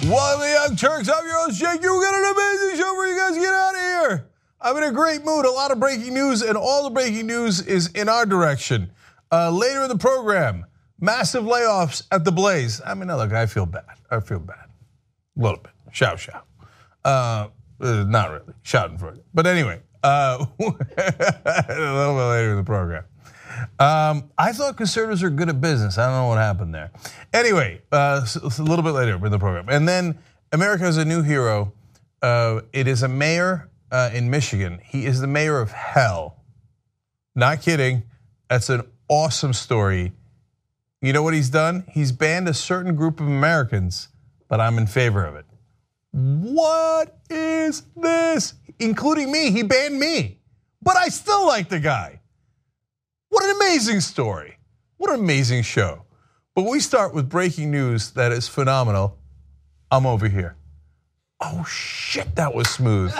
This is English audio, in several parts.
Welcome to Young Turks. I'm your host, Jake. You got an amazing show for you guys. Get out of here. I'm in a great mood. A lot of breaking news, and all the breaking news is in our direction. Later in the program, massive layoffs at the Blaze. I mean, look, I feel bad. A little bit. Shout. Not really. Shouting for it. But anyway, a little bit later in the program. I thought conservatives are good at business. I don't know what happened there. Anyway, a little bit later in the program. And then America has a new hero. It is a mayor in Michigan. He is the mayor of hell. Not kidding. That's an awesome story. You know what he's done? He's banned a certain group of Americans, but I'm in favor of it. What is this? Including me. He banned me. But I still like the guy. What an amazing story. What an amazing show. But we start with breaking news that is phenomenal. I'm over here. Oh shit, that was smooth.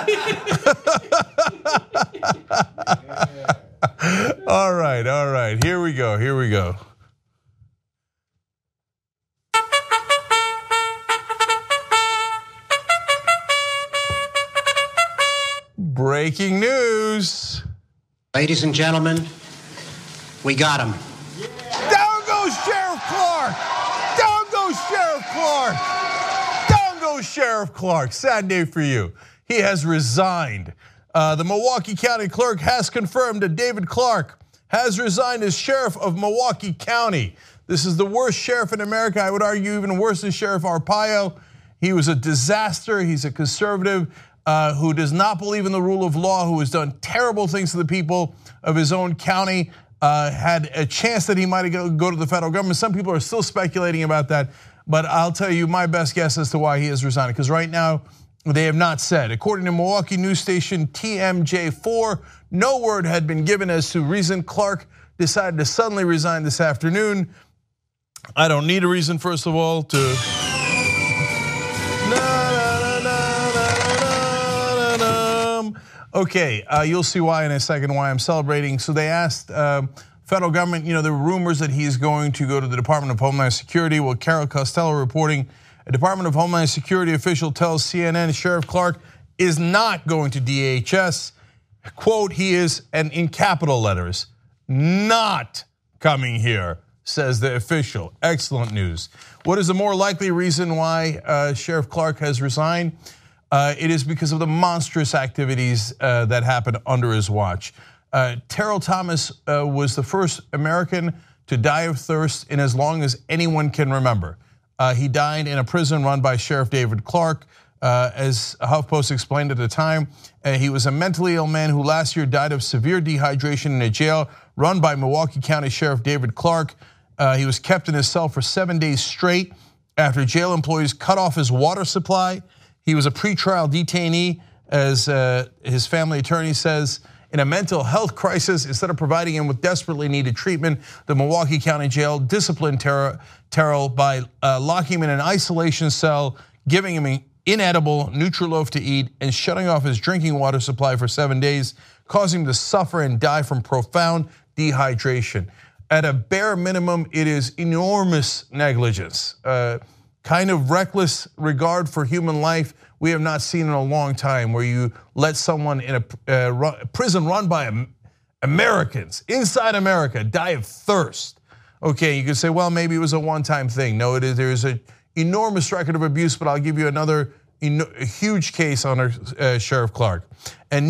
All right. Here we go. Breaking news. Ladies and gentlemen, we got him. Down goes Sheriff Clarke. Down goes Sheriff Clarke. Down goes Sheriff Clarke. Sad day for you. He has resigned. The Milwaukee County Clerk has confirmed that David Clarke has resigned as sheriff of Milwaukee County. This is the worst sheriff in America. I would argue even worse than Sheriff Arpaio. He was a disaster. He's a conservative who does not believe in the rule of law, who has done terrible things to the people of his own county. Had a chance that he might go to the federal government. Some people are still speculating about that, but I'll tell you my best guess as to why he is resigning, because right now they have not said. According to Milwaukee news station TMJ4, no word had been given as to reason Clarke decided to suddenly resign this afternoon. I don't need a reason, first of all, to... Okay, you'll see why in a second, why I'm celebrating. So they asked federal government, there were rumors that he's going to go to the Department of Homeland Security. Well, Carol Costello reporting, a Department of Homeland Security official tells CNN Sheriff Clarke is not going to DHS. Quote, he is, and in capital letters, not coming here, says the official. Excellent news. What is the more likely reason why Sheriff Clarke has resigned? It is because of the monstrous activities that happened under his watch. Terrell Thomas was the first American to die of thirst in as long as anyone can remember. He died in a prison run by Sheriff David Clarke. As HuffPost explained at the time, he was a mentally ill man who last year died of severe dehydration in a jail run by Milwaukee County Sheriff David Clarke. He was kept in his cell for 7 days straight after jail employees cut off his water supply. He was a pretrial detainee, as his family attorney says, in a mental health crisis. Instead of providing him with desperately needed treatment, the Milwaukee County Jail disciplined Terrell by locking him in an isolation cell, giving him an inedible Nutriloaf to eat, and shutting off his drinking water supply for 7 days, causing him to suffer and die from profound dehydration. At a bare minimum, it is enormous negligence. Kind of reckless regard for human life we have not seen in a long time, where you let someone in a prison run by Americans, inside America, die of thirst. Okay, you could say, well, maybe it was a one-time thing. No, there is an enormous record of abuse, but I'll give you another huge case on Sheriff Clarke. A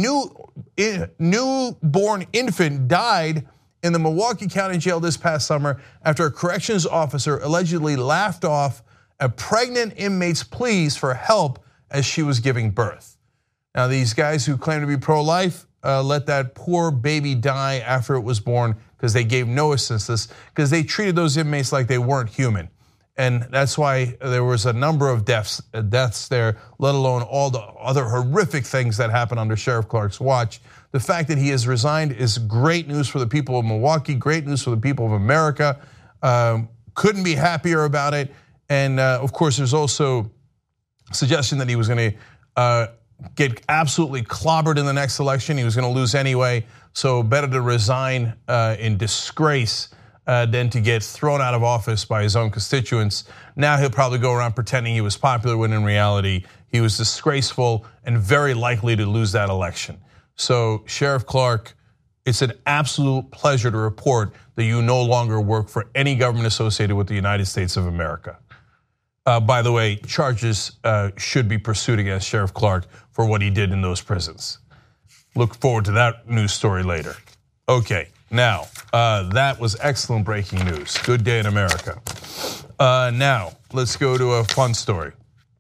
newborn infant died in the Milwaukee County Jail this past summer after a corrections officer allegedly laughed off a pregnant inmate's pleas for help as she was giving birth. Now, these guys who claim to be pro-life let that poor baby die after it was born because they gave no assistance, because they treated those inmates like they weren't human. And that's why there was a number of deaths there, let alone all the other horrific things that happened under Sheriff Clarke's watch. The fact that he has resigned is great news for the people of Milwaukee, great news for the people of America. Couldn't be happier about it. And of course, there's also suggestion that he was going to get absolutely clobbered in the next election. He was going to lose anyway, so better to resign in disgrace than to get thrown out of office by his own constituents. Now he'll probably go around pretending he was popular when in reality he was disgraceful and very likely to lose that election. So Sheriff Clarke, it's an absolute pleasure to report that you no longer work for any government associated with the United States of America. By the way, charges should be pursued against Sheriff Clarke for what he did in those prisons. Look forward to that news story later. Okay, now that was excellent breaking news. Good day in America. Now let's go to a fun story.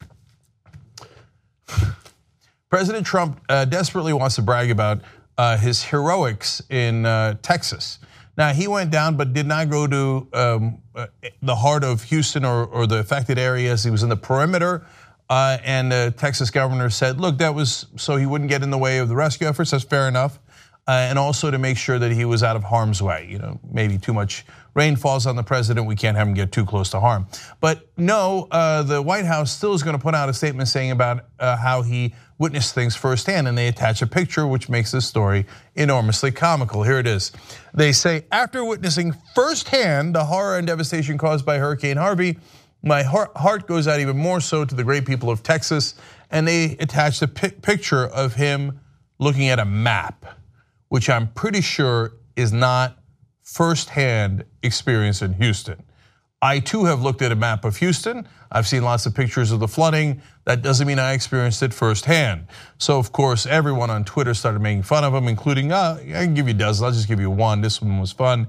President Trump desperately wants to brag about his heroics in Texas. Now he went down but did not go to the heart of Houston or the affected areas. He was in the perimeter. And the Texas governor said, look, that was so he wouldn't get in the way of the rescue efforts. That's fair enough. And also to make sure that he was out of harm's way. You know, maybe too much rain falls on the president. We can't have him get too close to harm. But no, the White House still is going to put out a statement saying about how he witnessed things firsthand. And they attach a picture, which makes this story enormously comical. Here it is. They say, after witnessing firsthand the horror and devastation caused by Hurricane Harvey, my heart goes out even more so to the great people of Texas. And they attached a picture of him looking at a map, which I'm pretty sure is not firsthand experience in Houston. I too have looked at a map of Houston. I've seen lots of pictures of the flooding. That doesn't mean I experienced it firsthand. So of course, everyone on Twitter started making fun of him, including, I can give you dozens, I'll just give you one. This one was fun.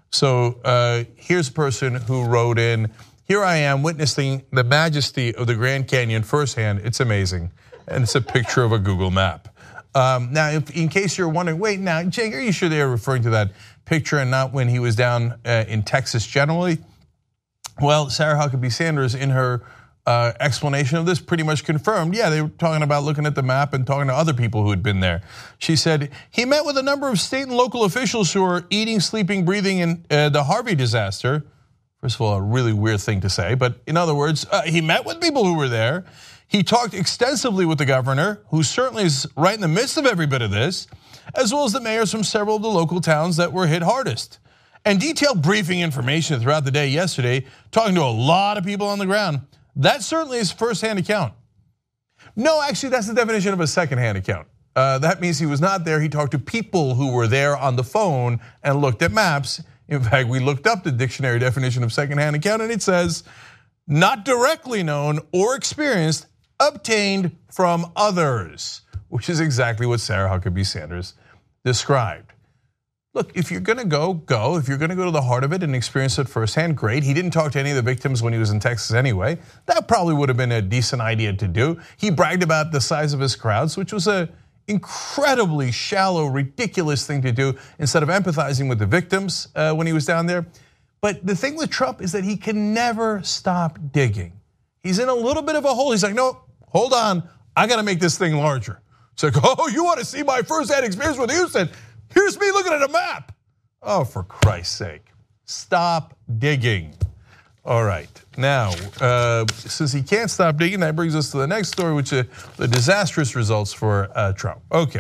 So here's a person who wrote in, here I am witnessing the majesty of the Grand Canyon firsthand. It's amazing. And it's a picture of a Google map. Now, in case you're wondering, wait, now, Jake, are you sure they are referring to that picture and not when he was down in Texas generally? Well, Sarah Huckabee Sanders, in her explanation of this, pretty much confirmed, yeah, they were talking about looking at the map and talking to other people who had been there. She said, he met with a number of state and local officials who are eating, sleeping, breathing in the Harvey disaster. First of all, a really weird thing to say, but in other words, he met with people who were there. He talked extensively with the governor, who certainly is right in the midst of every bit of this, as well as the mayors from several of the local towns that were hit hardest. And detailed briefing information throughout the day yesterday, talking to a lot of people on the ground. That certainly is firsthand account. No, actually, that's the definition of a secondhand account. That means he was not there. He talked to people who were there on the phone and looked at maps. In fact, we looked up the dictionary definition of secondhand account, and it says, not directly known or experienced, obtained from others, which is exactly what Sarah Huckabee Sanders described. Look, if you're gonna go. If you're gonna go to the heart of it and experience it firsthand, great. He didn't talk to any of the victims when he was in Texas anyway. That probably would have been a decent idea to do. He bragged about the size of his crowds, which was a incredibly shallow, ridiculous thing to do instead of empathizing with the victims when he was down there. But the thing with Trump is that he can never stop digging. He's in a little bit of a hole. He's like, no, hold on, I gotta make this thing larger. It's like, oh, you wanna see my firsthand experience with Houston? Here's me looking at a map. Oh, for Christ's sake, stop digging. All right, now, since he can't stop digging, that brings us to the next story, which is the disastrous results for Trump. Okay,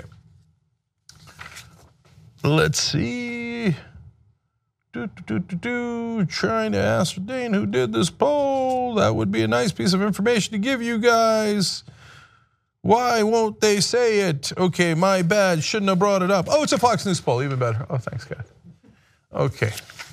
let's see. Trying to ascertain who did this poll. That would be a nice piece of information to give you guys. Why won't they say it? Okay, my bad, shouldn't have brought it up. Oh, it's a Fox News poll, even better. Oh, thanks, guys. Okay.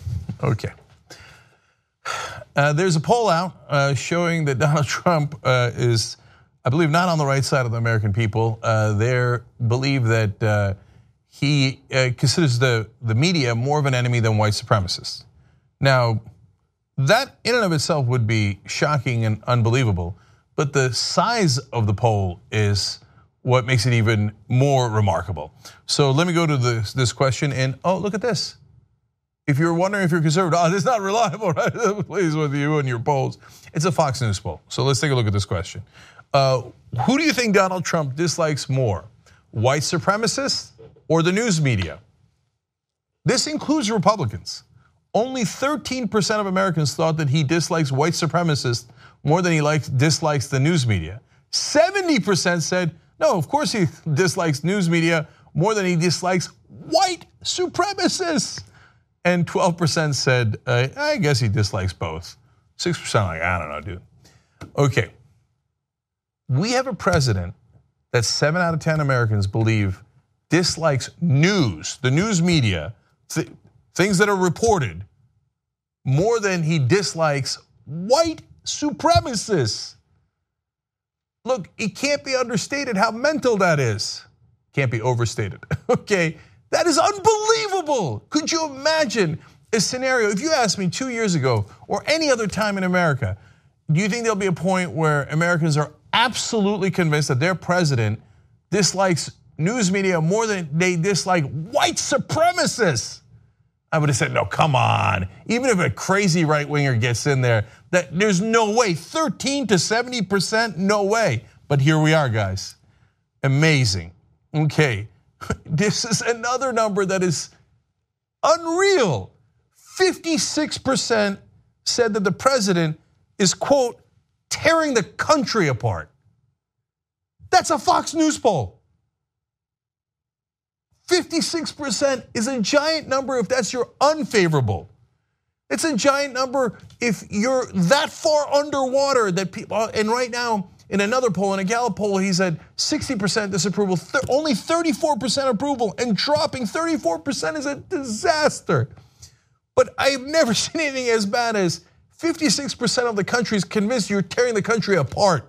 There's a poll out showing that Donald Trump is, I believe, not on the right side of the American people. They believe that he considers the media more of an enemy than white supremacists. Now, that in and of itself would be shocking and unbelievable, but the size of the poll is what makes it even more remarkable. So let me go to this question, and oh, look at this. If you're wondering if you're conservative, oh, this is not reliable, right? Please with you and your polls. It's a Fox News poll. So let's take a look at this question. Who do you think Donald Trump dislikes more? White supremacists or the news media? This includes Republicans. Only 13% of Americans thought that he dislikes white supremacists more than he dislikes the news media. 70% said, no, of course he dislikes news media more than he dislikes white supremacists. and 12% said, I guess he dislikes both. 6% like, I don't know, dude. Okay, we have a president that 7 out of 10 Americans believe dislikes news, the news media, things that are reported, more than he dislikes white supremacists. Look, it can't be understated how mental that is. Can't be overstated, okay? That is unbelievable. Could you imagine a scenario, if you asked me 2 years ago or any other time in America, do you think there'll be a point where Americans are absolutely convinced that their president dislikes news media more than they dislike white supremacists? I would have said, no, come on. Even if a crazy right-winger gets in there, that there's no way, 13 to 70%, no way. But here we are, guys. Amazing. Okay, this is another number that is unreal. 56% said that the president is, quote, tearing the country apart. That's a Fox News poll. 56% is a giant number if that's your unfavorable. It's a giant number if you're that far underwater that people, and right now in another poll, in a Gallup poll, he said 60% disapproval, only 34% approval, and dropping 34% is a disaster. But I've never seen anything as bad as 56% of the country is convinced you're tearing the country apart.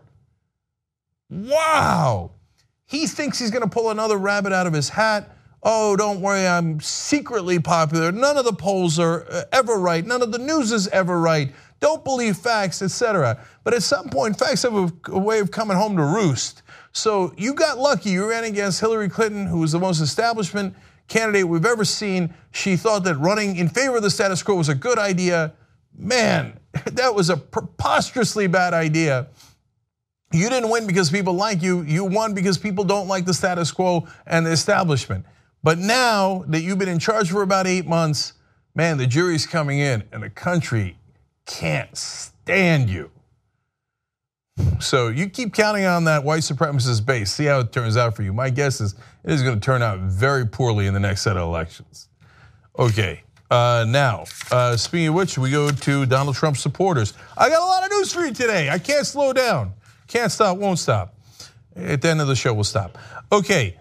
Wow. He thinks he's gonna pull another rabbit out of his hat. Oh, don't worry, I'm secretly popular. None of the polls are ever right. None of the news is ever right. Don't believe facts, etc. But at some point, facts have a way of coming home to roost. So you got lucky. You ran against Hillary Clinton, who was the most establishment candidate we've ever seen. She thought that running in favor of the status quo was a good idea. Man, that was a preposterously bad idea. You didn't win because people like you. You won because people don't like the status quo and the establishment. But now that you've been in charge for about 8 months, man, the jury's coming in and the country can't stand you. So you keep counting on that white supremacist base. See how it turns out for you. My guess is it is going to turn out very poorly in the next set of elections. Okay, now, speaking of which, we go to Donald Trump supporters. I got a lot of news for you today. I can't slow down. Can't stop, won't stop. At the end of the show, we'll stop. Okay.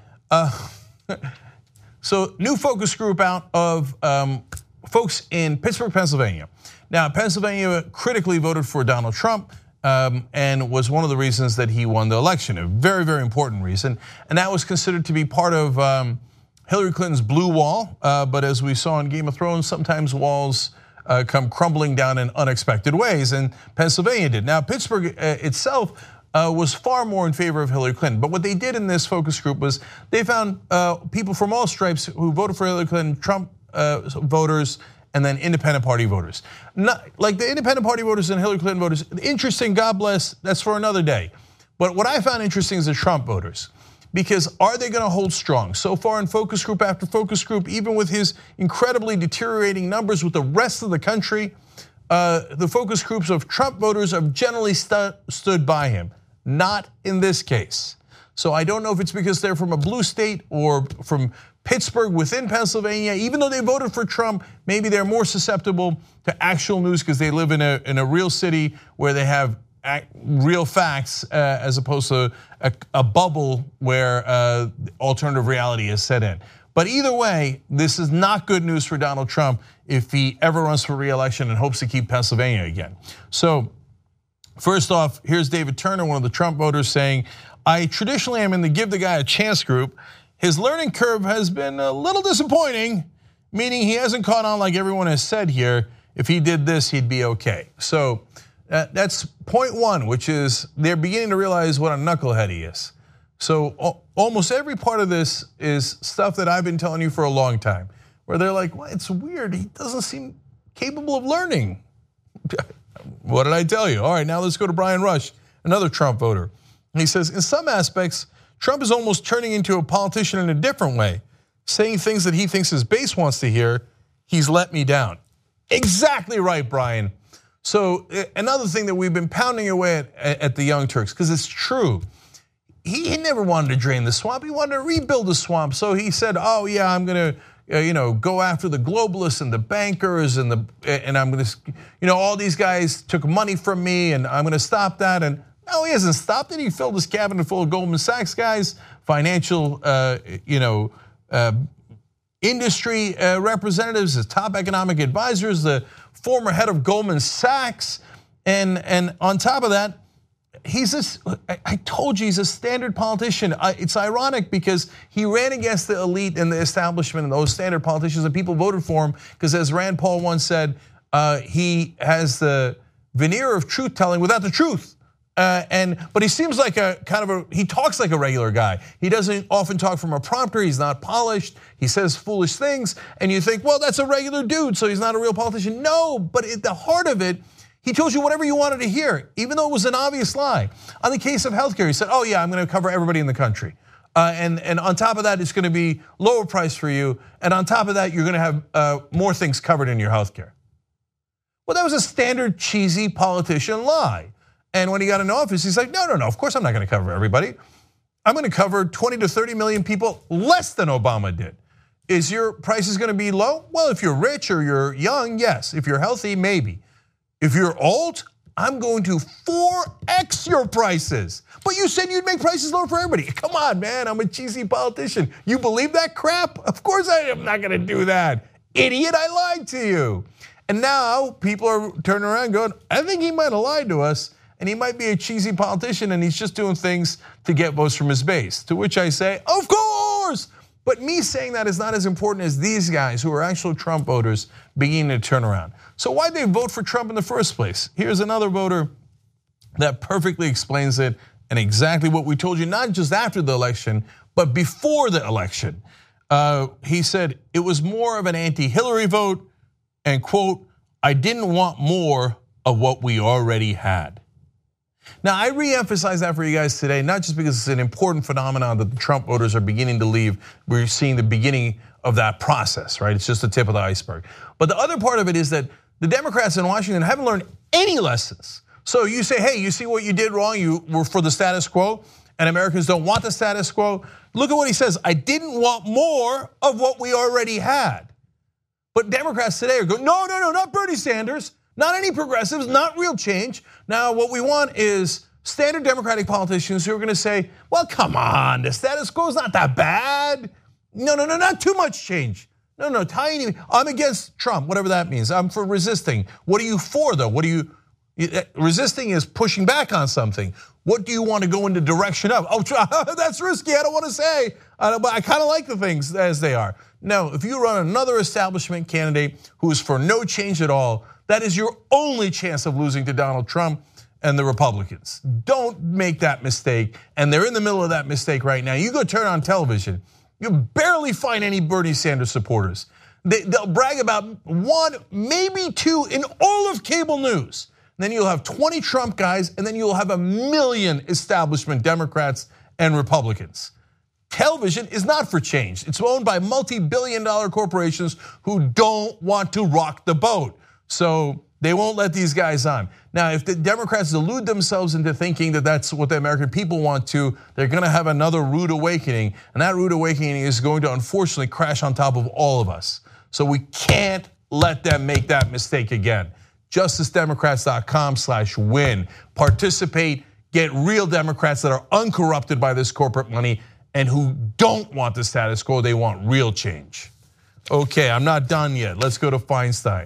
So new focus group out of folks in Pittsburgh, Pennsylvania. Now, Pennsylvania critically voted for Donald Trump and was one of the reasons that he won the election, a very, very important reason. And that was considered to be part of Hillary Clinton's blue wall. But as we saw in Game of Thrones, sometimes walls come crumbling down in unexpected ways, and Pennsylvania did. Now, Pittsburgh itself was far more in favor of Hillary Clinton. But what they did in this focus group was they found people from all stripes who voted for Hillary Clinton, Trump voters, and then independent party voters. Not, like the independent party voters and Hillary Clinton voters, interesting, God bless, that's for another day. But what I found interesting is the Trump voters. Because are they gonna hold strong? So far in focus group after focus group, even with his incredibly deteriorating numbers with the rest of the country, the focus groups of Trump voters have generally stood by him. Not in this case. So I don't know if it's because they're from a blue state or from Pittsburgh within Pennsylvania. Even though they voted for Trump, maybe they're more susceptible to actual news because they live in a real city where they have real facts as opposed to a bubble where alternative reality is set in. But either way, this is not good news for Donald Trump if he ever runs for re-election and hopes to keep Pennsylvania again. So first off, here's David Turner, one of the Trump voters, saying, I traditionally am in the give the guy a chance group. His learning curve has been a little disappointing, meaning he hasn't caught on like everyone has said here. If he did this, he'd be okay. So that's point one, which is they're beginning to realize what a knucklehead he is. So almost every part of this is stuff that I've been telling you for a long time, where they're like, well, it's weird, he doesn't seem capable of learning. What did I tell you? All right, now let's go to Brian Rush, another Trump voter. He says, in some aspects, Trump is almost turning into a politician in a different way, saying things that he thinks his base wants to hear. He's let me down. Exactly right, Brian. So another thing that we've been pounding away at the Young Turks, because it's true. He never wanted to drain the swamp. He wanted to rebuild the swamp. So he said, oh yeah, I'm gonna go after the globalists and the bankers and I'm going to, all these guys took money from me and I'm going to stop that. And no, he hasn't stopped it. He filled his cabinet full of Goldman Sachs guys, financial, industry representatives, his top economic advisors, the former head of Goldman Sachs, and on top of that, I told you he's a standard politician. It's ironic because he ran against the elite and the establishment and those standard politicians, and people voted for him because, as Rand Paul once said, he has the veneer of truth telling without the truth. But he seems like he talks like a regular guy. He doesn't often talk from a prompter. He's not polished. He says foolish things, and you think, well, that's a regular dude, so he's not a real politician. No, but at the heart of it, he told you whatever you wanted to hear, even though it was an obvious lie. On the case of healthcare, he said, oh yeah, I'm going to cover everybody in the country. And on top of that, it's going to be lower price for you. And on top of that, you're going to have more things covered in your healthcare. Well, that was a standard cheesy politician lie. And when he got into office, he's like, no, of course I'm not going to cover everybody. I'm going to cover 20 to 30 million people less than Obama did. Is your prices going to be low? Well, if you're rich or you're young, yes. If you're healthy, maybe. If you're old, I'm going to 4x your prices. But you said you'd make prices lower for everybody. Come on, man, I'm a cheesy politician. You believe that crap? Of course I am not going to do that. Idiot, I lied to you. And now people are turning around going, I think he might have lied to us. And he might be a cheesy politician and he's just doing things to get votes from his base. To which I say, of course. But me saying that is not as important as these guys who are actual Trump voters beginning to turn around. So why'd they vote for Trump in the first place? Here's another voter that perfectly explains it and exactly what we told you, not just after the election, but before the election. He said it was more of an anti-Hillary vote and quote, I didn't want more of what we already had. Now, I reemphasize that for you guys today, not just because it's an important phenomenon that the Trump voters are beginning to leave. We're seeing the beginning of that process, right? It's just the tip of the iceberg. But the other part of it is that the Democrats in Washington haven't learned any lessons. So you say, hey, you see what you did wrong? You were for the status quo, and Americans don't want the status quo. Look at what he says. I didn't want more of what we already had. But Democrats today are going, no, not Bernie Sanders. Not any progressives, not real change. Now, what we want is standard Democratic politicians who are going to say, well, come on, the status quo is not that bad. No, not too much change. No, tiny. I'm against Trump, whatever that means. I'm for resisting. What are you for, though? Resisting is pushing back on something. What do you want to go in the direction of? Oh, that's risky, I don't want to say. But I kind of like the things as they are. No, if you run another establishment candidate who is for no change at all, that is your only chance of losing to Donald Trump and the Republicans. Don't make that mistake, and they're in the middle of that mistake right now. You go turn on television, you barely find any Bernie Sanders supporters. They'll brag about one, maybe two in all of cable news. And then you'll have 20 Trump guys, and then you'll have 1 million establishment Democrats and Republicans. Television is not for change. It's owned by multi-billion-dollar corporations who don't want to rock the boat. So they won't let these guys on. Now, if the Democrats delude themselves into thinking that that's what the American people want to, they're going to have another rude awakening. And that rude awakening is going to unfortunately crash on top of all of us. So we can't let them make that mistake again. JusticeDemocrats.com/win. Participate, get real Democrats that are uncorrupted by this corporate money and who don't want the status quo, they want real change. Okay, I'm not done yet. Let's go to Feinstein.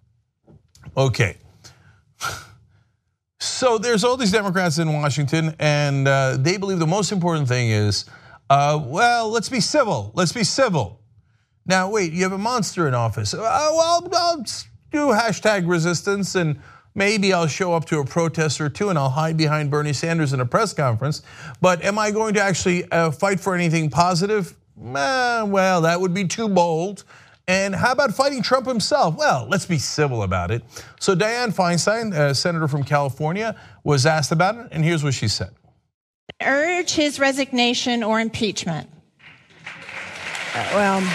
Okay, so there's all these Democrats in Washington, and they believe the most important thing is, well, let's be civil. Let's be civil. Now, wait, you have a monster in office. Well, I'll do hashtag resistance, and maybe I'll show up to a protest or two, and I'll hide behind Bernie Sanders in a press conference. But am I going to actually fight for anything positive? Well, that would be too bold. And how about fighting Trump himself? Well, let's be civil about it. So Dianne Feinstein, a senator from California, was asked about it, and here's what she said. Urge his resignation or impeachment. Well,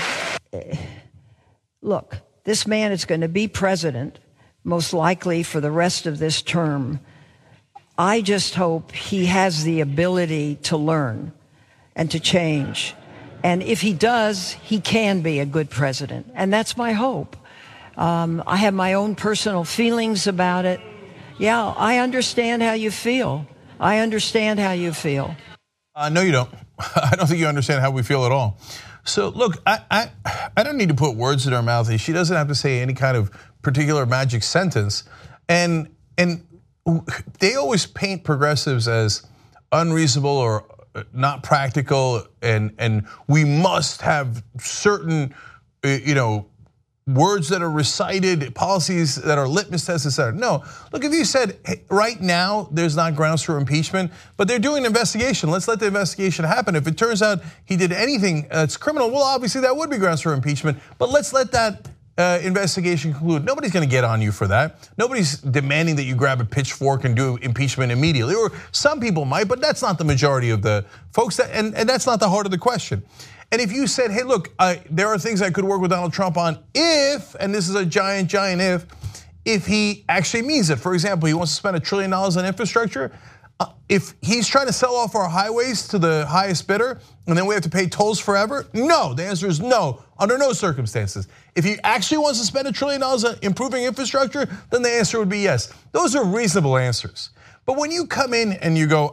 look, this man is going to be president, most likely for the rest of this term. I just hope he has the ability to learn and to change. And if he does, he can be a good president. And that's my hope. I have my own personal feelings about it. Yeah, I understand how you feel. I understand how you feel. No, you don't. I don't think you understand how we feel at all. So look, I don't need to put words in her mouth. She doesn't have to say any kind of particular magic sentence. And they always paint progressives as unreasonable or not practical, and we must have certain, words that are recited, policies that are litmus tests, et cetera. No, look, if you said, hey, right now there's not grounds for impeachment, but they're doing an investigation, let's let the investigation happen. If it turns out he did anything that's criminal, well, obviously that would be grounds for impeachment, but let's let that investigation conclude. Nobody's gonna get on you for that. Nobody's demanding that you grab a pitchfork and do impeachment immediately, or some people might, but that's not the majority of the folks, and that's not the heart of the question. And if you said, hey, look, there are things I could work with Donald Trump on if, and this is a giant if he actually means it. For example, he wants to spend $1 trillion on infrastructure. If he's trying to sell off our highways to the highest bidder, and then we have to pay tolls forever, no, the answer is no, under no circumstances. If he actually wants to spend $1 trillion on improving infrastructure, then the answer would be yes. Those are reasonable answers. But when you come in and you go,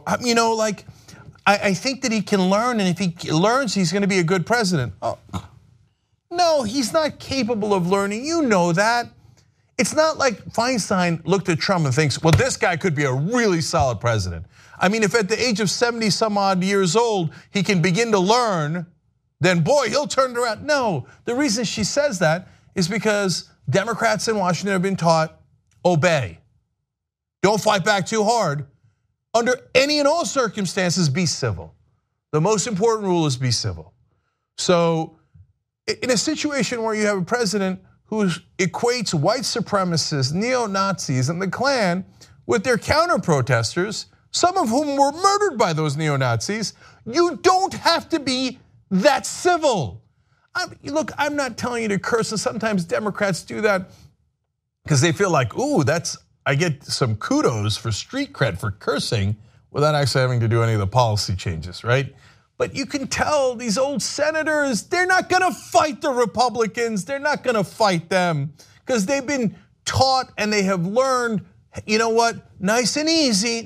I think that he can learn, and if he learns, he's gonna be a good president. Oh, no, he's not capable of learning, you know that. It's not like Feinstein looked at Trump and thinks, well, this guy could be a really solid president. I mean, if at the age of 70 some odd years old, he can begin to learn, then boy, he'll turn it around. No, the reason she says that is because Democrats in Washington have been taught, obey. Don't fight back too hard. Under any and all circumstances, be civil. The most important rule is be civil. So in a situation where you have a president who equates white supremacists, neo-Nazis, and the Klan with their counter-protesters, some of whom were murdered by those neo-Nazis, you don't have to be that civil. Look, I'm not telling you to curse, and sometimes Democrats do that because they feel like, ooh, I get some kudos for street cred for cursing without actually having to do any of the policy changes, right? But you can tell these old senators, they're not gonna fight the Republicans, they're not gonna fight them, because they've been taught and they have learned, you know what, nice and easy.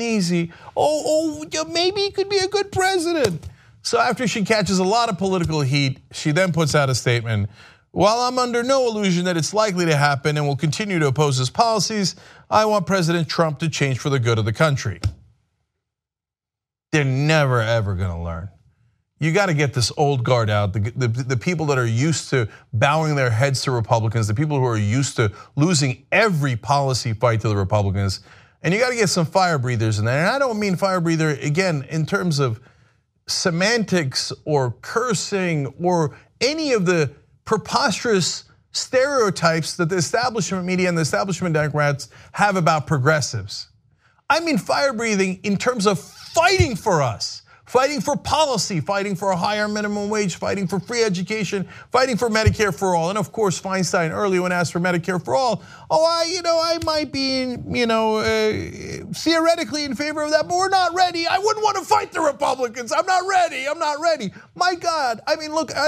Oh, maybe he could be a good president. So after she catches a lot of political heat, she then puts out a statement. While I'm under no illusion that it's likely to happen and will continue to oppose his policies, I want President Trump to change for the good of the country. They're never, ever gonna learn. You gotta get this old guard out, the people that are used to bowing their heads to Republicans, the people who are used to losing every policy fight to the Republicans, and you gotta get some fire breathers in there. And I don't mean fire breather, again, in terms of semantics or cursing or any of the preposterous stereotypes that the establishment media and the establishment Democrats have about progressives. I mean fire breathing in terms of fighting for us, fighting for policy, fighting for a higher minimum wage, fighting for free education, fighting for Medicare for all. And of course, Feinstein earlier when asked for Medicare for all, I might be, theoretically in favor of that, but we're not ready. I wouldn't want to fight the Republicans. I'm not ready. My God, I mean, look,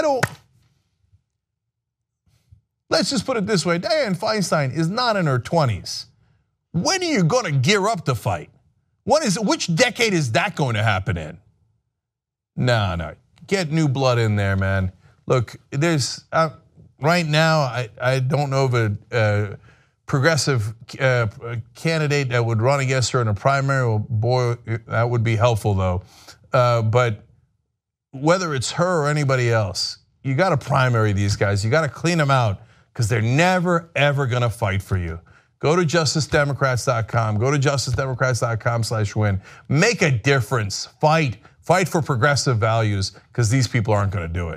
let's just put it this way, Dianne Feinstein is not in her 20s. When are you gonna gear up to fight? Which decade is that going to happen in? No, get new blood in there, man. Look, there's, right now, I don't know of a progressive candidate that would run against her in a primary. Well, boy, that would be helpful though. But whether it's her or anybody else, you gotta primary these guys. You gotta clean them out because they're never, ever gonna fight for you. Go to justicedemocrats.com, go to justicedemocrats.com/win. Make a difference, fight for progressive values because these people aren't gonna do it.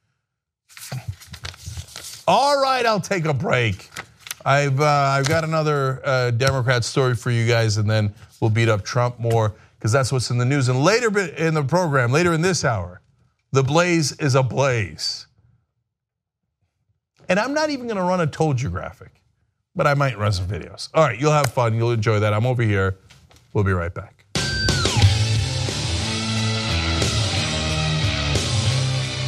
All right, I'll take a break. I've got another Democrat story for you guys and then we'll beat up Trump more because that's what's in the news. And later in the program, later in this hour, the blaze is ablaze. And I'm not even gonna run a told you graphic, but I might run some videos. All right, you'll have fun, you'll enjoy that. I'm over here, we'll be right back.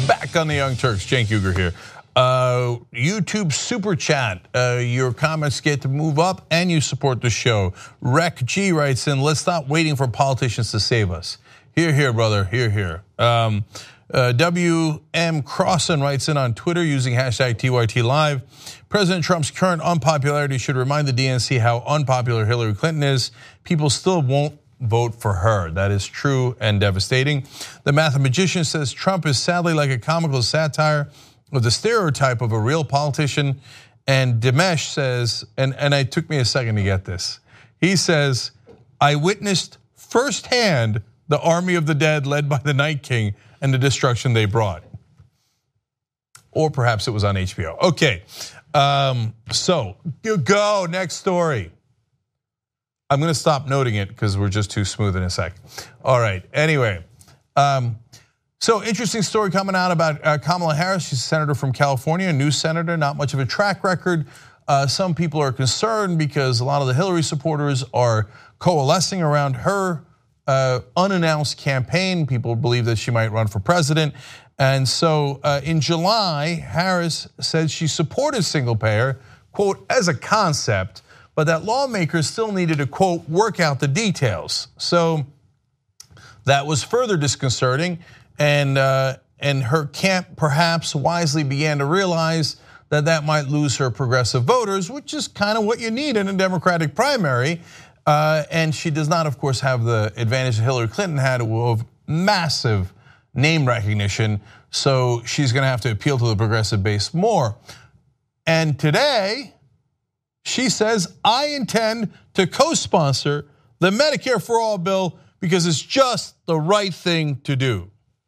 Back on the Young Turks, Cenk Uygur here. YouTube Super Chat, your comments get to move up and you support the show. Rec G writes in, let's stop waiting for politicians to save us. Hear, hear, brother, hear, hear. WM Crossan writes in on Twitter using hashtag TYT Live. President Trump's current unpopularity should remind the DNC how unpopular Hillary Clinton is. People still won't vote for her. That is true and devastating. The mathematician says Trump is sadly like a comical satire of the stereotype of a real politician. And Dimesh says, and it took me a second to get this. He says, I witnessed firsthand the army of the dead led by the Night King and the destruction they brought. Or perhaps it was on HBO. Okay, so you go, next story. I'm gonna stop noting it because we're just too smooth in a sec. All right, anyway. So interesting story coming out about Kamala Harris. She's a senator from California, a new senator, not much of a track record. Some people are concerned because a lot of the Hillary supporters are coalescing around her unannounced campaign. People believe that she might run for president. And so in July, Harris said she supported single payer, quote, as a concept, but that lawmakers still needed to, quote, work out the details. So that was further disconcerting. And her camp perhaps wisely began to realize that that might lose her progressive voters, which is kind of what you need in a Democratic primary. And she does not, of course, have the advantage that Hillary Clinton had of massive name recognition. So she's going to have to appeal to the progressive base more. And today, she says, I intend to co-sponsor the Medicare for All bill because it's just the right thing to do.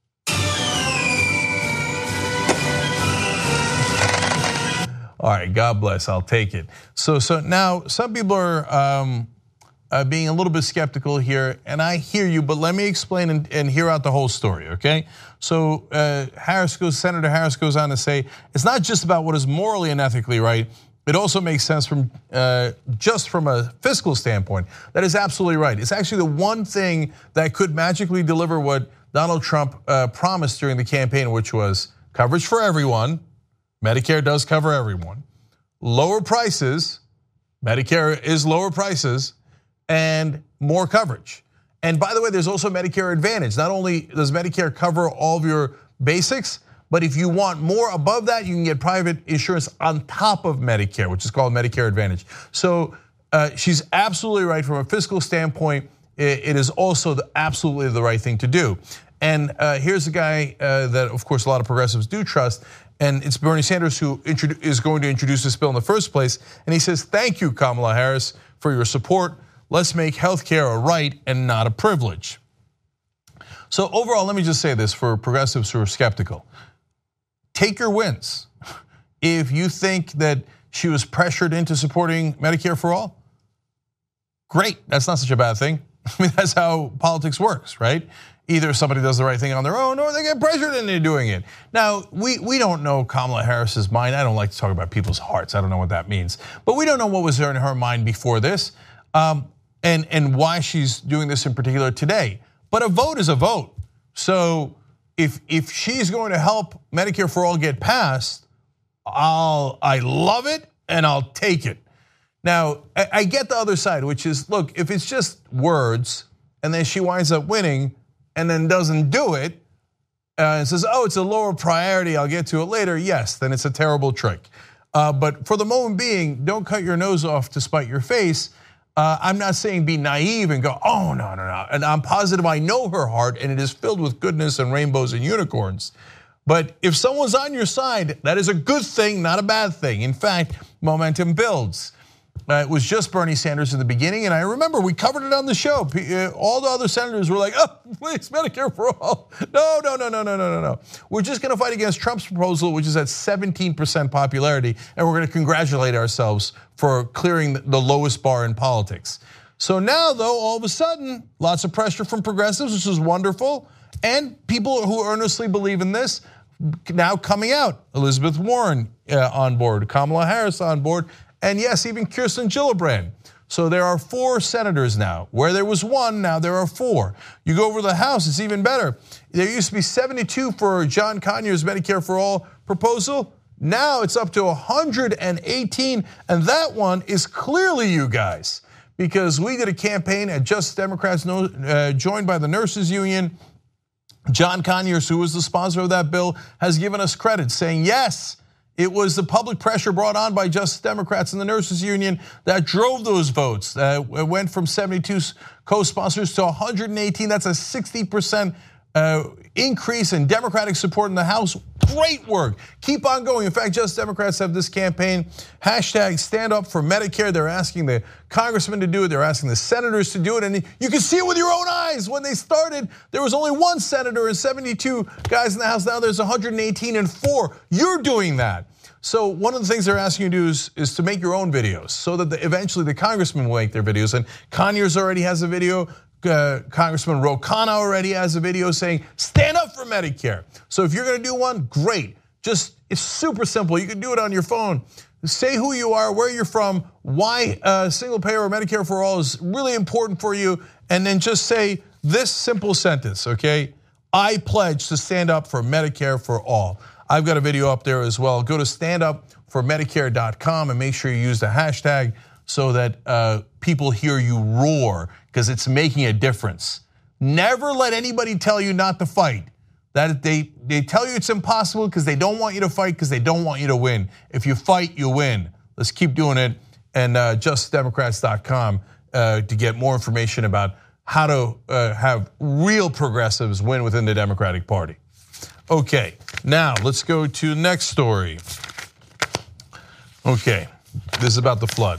All right, God bless, I'll take it. So now some people are being a little bit skeptical here, and I hear you, but let me explain and hear out the whole story, okay? So Senator Harris goes on to say, it's not just about what is morally and ethically right, it also makes sense from just from a fiscal standpoint. That is absolutely right. It's actually the one thing that could magically deliver what Donald Trump promised during the campaign, which was coverage for everyone. Medicare does cover everyone. Lower prices, Medicare is lower prices, and more coverage. And by the way, there's also Medicare Advantage. Not only does Medicare cover all of your basics, but if you want more above that, you can get private insurance on top of Medicare, which is called Medicare Advantage. So she's absolutely right from a fiscal standpoint. It is also absolutely the right thing to do. And here's a guy that, of course, a lot of progressives do trust, and it's Bernie Sanders who is going to introduce this bill in the first place. And he says, thank you, Kamala Harris, for your support. Let's make healthcare a right and not a privilege. So overall, let me just say this for progressives who are skeptical. Take your wins. If you think that she was pressured into supporting Medicare for all, great, that's not such a bad thing. I mean, that's how politics works, right? Either somebody does the right thing on their own or they get pressured into doing it. Now, we don't know Kamala Harris's mind. I don't like to talk about people's hearts. I don't know what that means. But we don't know what was in her mind before this and why she's doing this in particular today. But a vote is a vote. So if she's going to help Medicare for All get passed, I love it and I'll take it. Now, I get the other side, which is, look, if it's just words and then she winds up winning and then doesn't do it and says, oh, it's a lower priority, I'll get to it later, yes, then it's a terrible trick. But for the moment being, don't cut your nose off to spite your face. I'm not saying be naive and go, oh, no. And I'm positive I know her heart and it is filled with goodness and rainbows and unicorns. But if someone's on your side, that is a good thing, not a bad thing. In fact, momentum builds. It was just Bernie Sanders in the beginning, and I remember we covered it on the show. All the other senators were like, oh, please, Medicare for all. No. We're just gonna fight against Trump's proposal, which is at 17% popularity, and we're gonna congratulate ourselves for clearing the lowest bar in politics. So now, though, all of a sudden, lots of pressure from progressives, which is wonderful, and people who earnestly believe in this now coming out. Elizabeth Warren on board, Kamala Harris on board, and yes, even Kirsten Gillibrand. So there are 4 senators now. Where there was 1, now there are 4. You go over to the House, it's even better. There used to be 72 for John Conyers' Medicare for All proposal. Now it's up to 118, and that one is clearly you guys, because we did a campaign at Just Democrats, joined by the Nurses Union. John Conyers, who was the sponsor of that bill, has given us credit, saying yes, it was the public pressure brought on by Just Democrats and the Nurses Union that drove those votes. It went from 72 co-sponsors to 118. That's a 60% increase in Democratic support in the House. Great work. Keep on going. In fact, Just Democrats have this campaign, hashtag Stand Up for Medicare. They're asking the congressmen to do it. They're asking the senators to do it. And you can see it with your own eyes. When they started, there was only 1 senator and 72 guys in the House. Now there's 118 and 4. You're doing that. So one of the things they're asking you to do is to make your own videos so that eventually the congressmen will make their videos. And Conyers already has a video. Congressman Ro Khanna already has a video saying, stand up for Medicare. So if you're gonna do one, great. It's super simple. You can do it on your phone. Say who you are, where you're from, why single payer or Medicare for all is really important for you, and then just say this simple sentence, okay? I pledge to stand up for Medicare for all. I've got a video up there as well. Go to standupformedicare.com and make sure you use the hashtag so that people hear you roar, because it's making a difference. Never let anybody tell you not to fight. That they tell you it's impossible because they don't want you to fight, because they don't want you to win. If you fight, you win. Let's keep doing it. And justdemocrats.com to get more information about how to have real progressives win within the Democratic Party. Okay, now let's go to the next story. Okay, this is about the flood.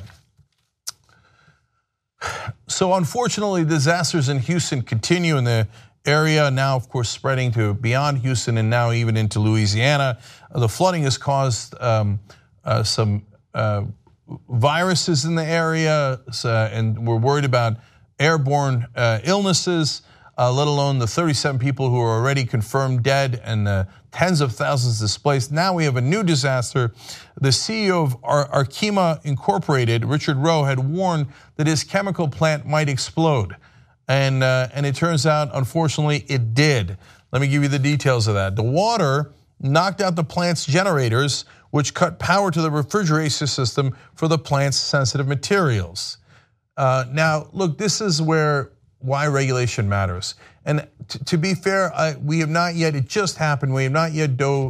So unfortunately, disasters in Houston continue in the area, now of course spreading to beyond Houston and now even into Louisiana. The flooding has caused some viruses in the area, and we're worried about airborne illnesses, let alone the 37 people who are already confirmed dead and tens of thousands displaced. Now we have a new disaster. The CEO of Arkema Incorporated, Richard Rowe, had warned that his chemical plant might explode. And it turns out, unfortunately, it did. Let me give you the details of that. The water knocked out the plant's generators, which cut power to the refrigeration system for the plant's sensitive materials. Now, look, this is why regulation matters. And to be fair, we have not yet, it just happened, we have not yet dove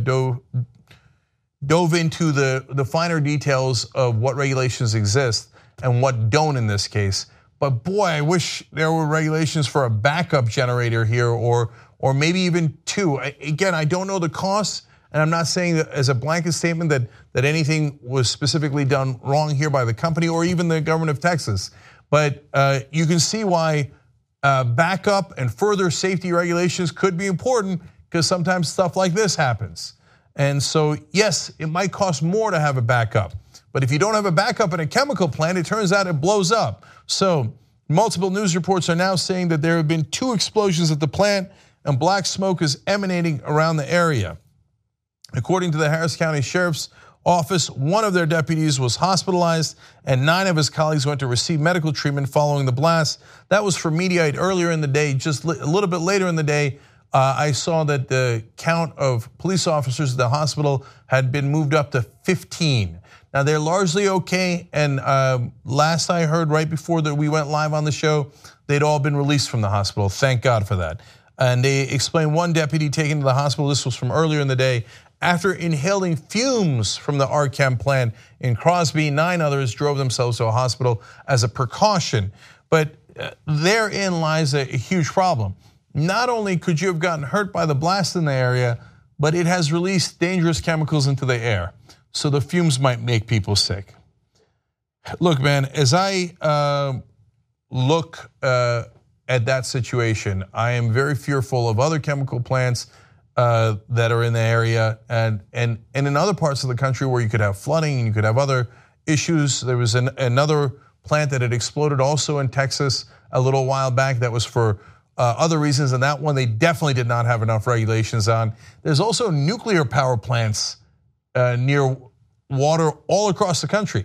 into the finer details of what regulations exist and what don't in this case. But boy, I wish there were regulations for a backup generator here, or maybe even 2. Again, I don't know the costs, and I'm not saying that as a blanket statement that anything was specifically done wrong here by the company or even the government of Texas. But you can see why backup and further safety regulations could be important, because sometimes stuff like this happens. And so yes, it might cost more to have a backup. But if you don't have a backup in a chemical plant, it turns out it blows up. So multiple news reports are now saying that there have been 2 explosions at the plant and black smoke is emanating around the area. According to the Harris County Sheriff's Office, 1 of their deputies was hospitalized and 9 of his colleagues went to receive medical treatment following the blast. That was for Mediaite earlier in the day. Just a little bit later in the day, I saw that the count of police officers at the hospital had been moved up to 15. Now they're largely okay, and last I heard, right before we went live on the show, they'd all been released from the hospital. Thank God for that. And they explained 1 deputy taken to the hospital, this was from earlier in the day, after inhaling fumes from the Archem plant in Crosby. 9 others drove themselves to a hospital as a precaution. But therein lies a huge problem. Not only could you have gotten hurt by the blast in the area, but it has released dangerous chemicals into the air. So the fumes might make people sick. Look, man, as I look at that situation, I am very fearful of other chemical plants that are in the area and in other parts of the country where you could have flooding and you could have other issues. There was another plant that had exploded also in Texas a little while back that was for other reasons, and that one they definitely did not have enough regulations on. There's also nuclear power plants near water all across the country.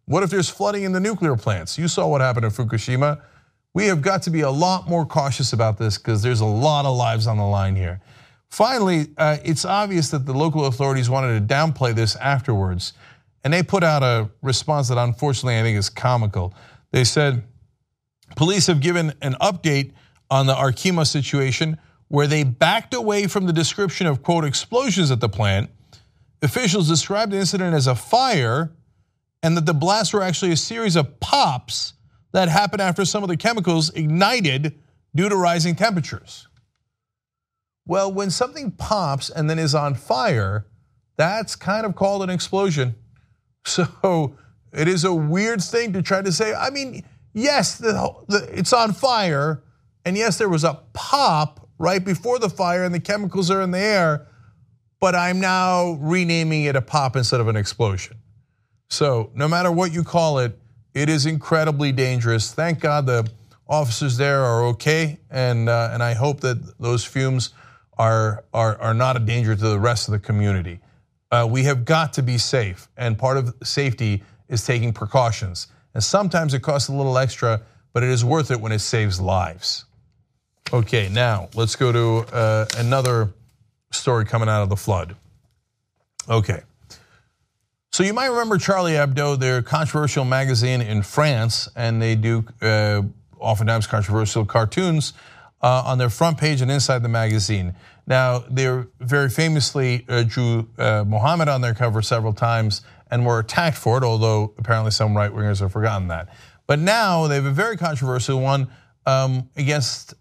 What if there's flooding in the nuclear plants? You saw what happened in Fukushima. We have got to be a lot more cautious about this because there's a lot of lives on the line here. Finally, it's obvious that the local authorities wanted to downplay this afterwards, and they put out a response that unfortunately I think is comical. They said, police have given an update on the Arkema situation where they backed away from the description of, quote, explosions at the plant. Officials described the incident as a fire and that the blasts were actually a series of pops that happened after some of the chemicals ignited due to rising temperatures. Well, when something pops and then is on fire, that's kind of called an explosion. So it is a weird thing to try to say. I mean, yes, it's on fire, and yes, there was a pop right before the fire and the chemicals are in the air, but I'm now renaming it a pop instead of an explosion. So no matter what you call it, it is incredibly dangerous. Thank God the officers there are okay, and I hope that those fumes are not a danger to the rest of the community. We have got to be safe, and part of safety is taking precautions. And sometimes it costs a little extra, but it is worth it when it saves lives. Okay, now let's go to another story coming out of the flood. Okay. So you might remember Charlie Hebdo, their controversial magazine in France, and they do oftentimes controversial cartoons on their front page and inside the magazine. Now, they very famously drew Muhammad on their cover several times and were attacked for it, although apparently some right-wingers have forgotten that. But now they have a very controversial one against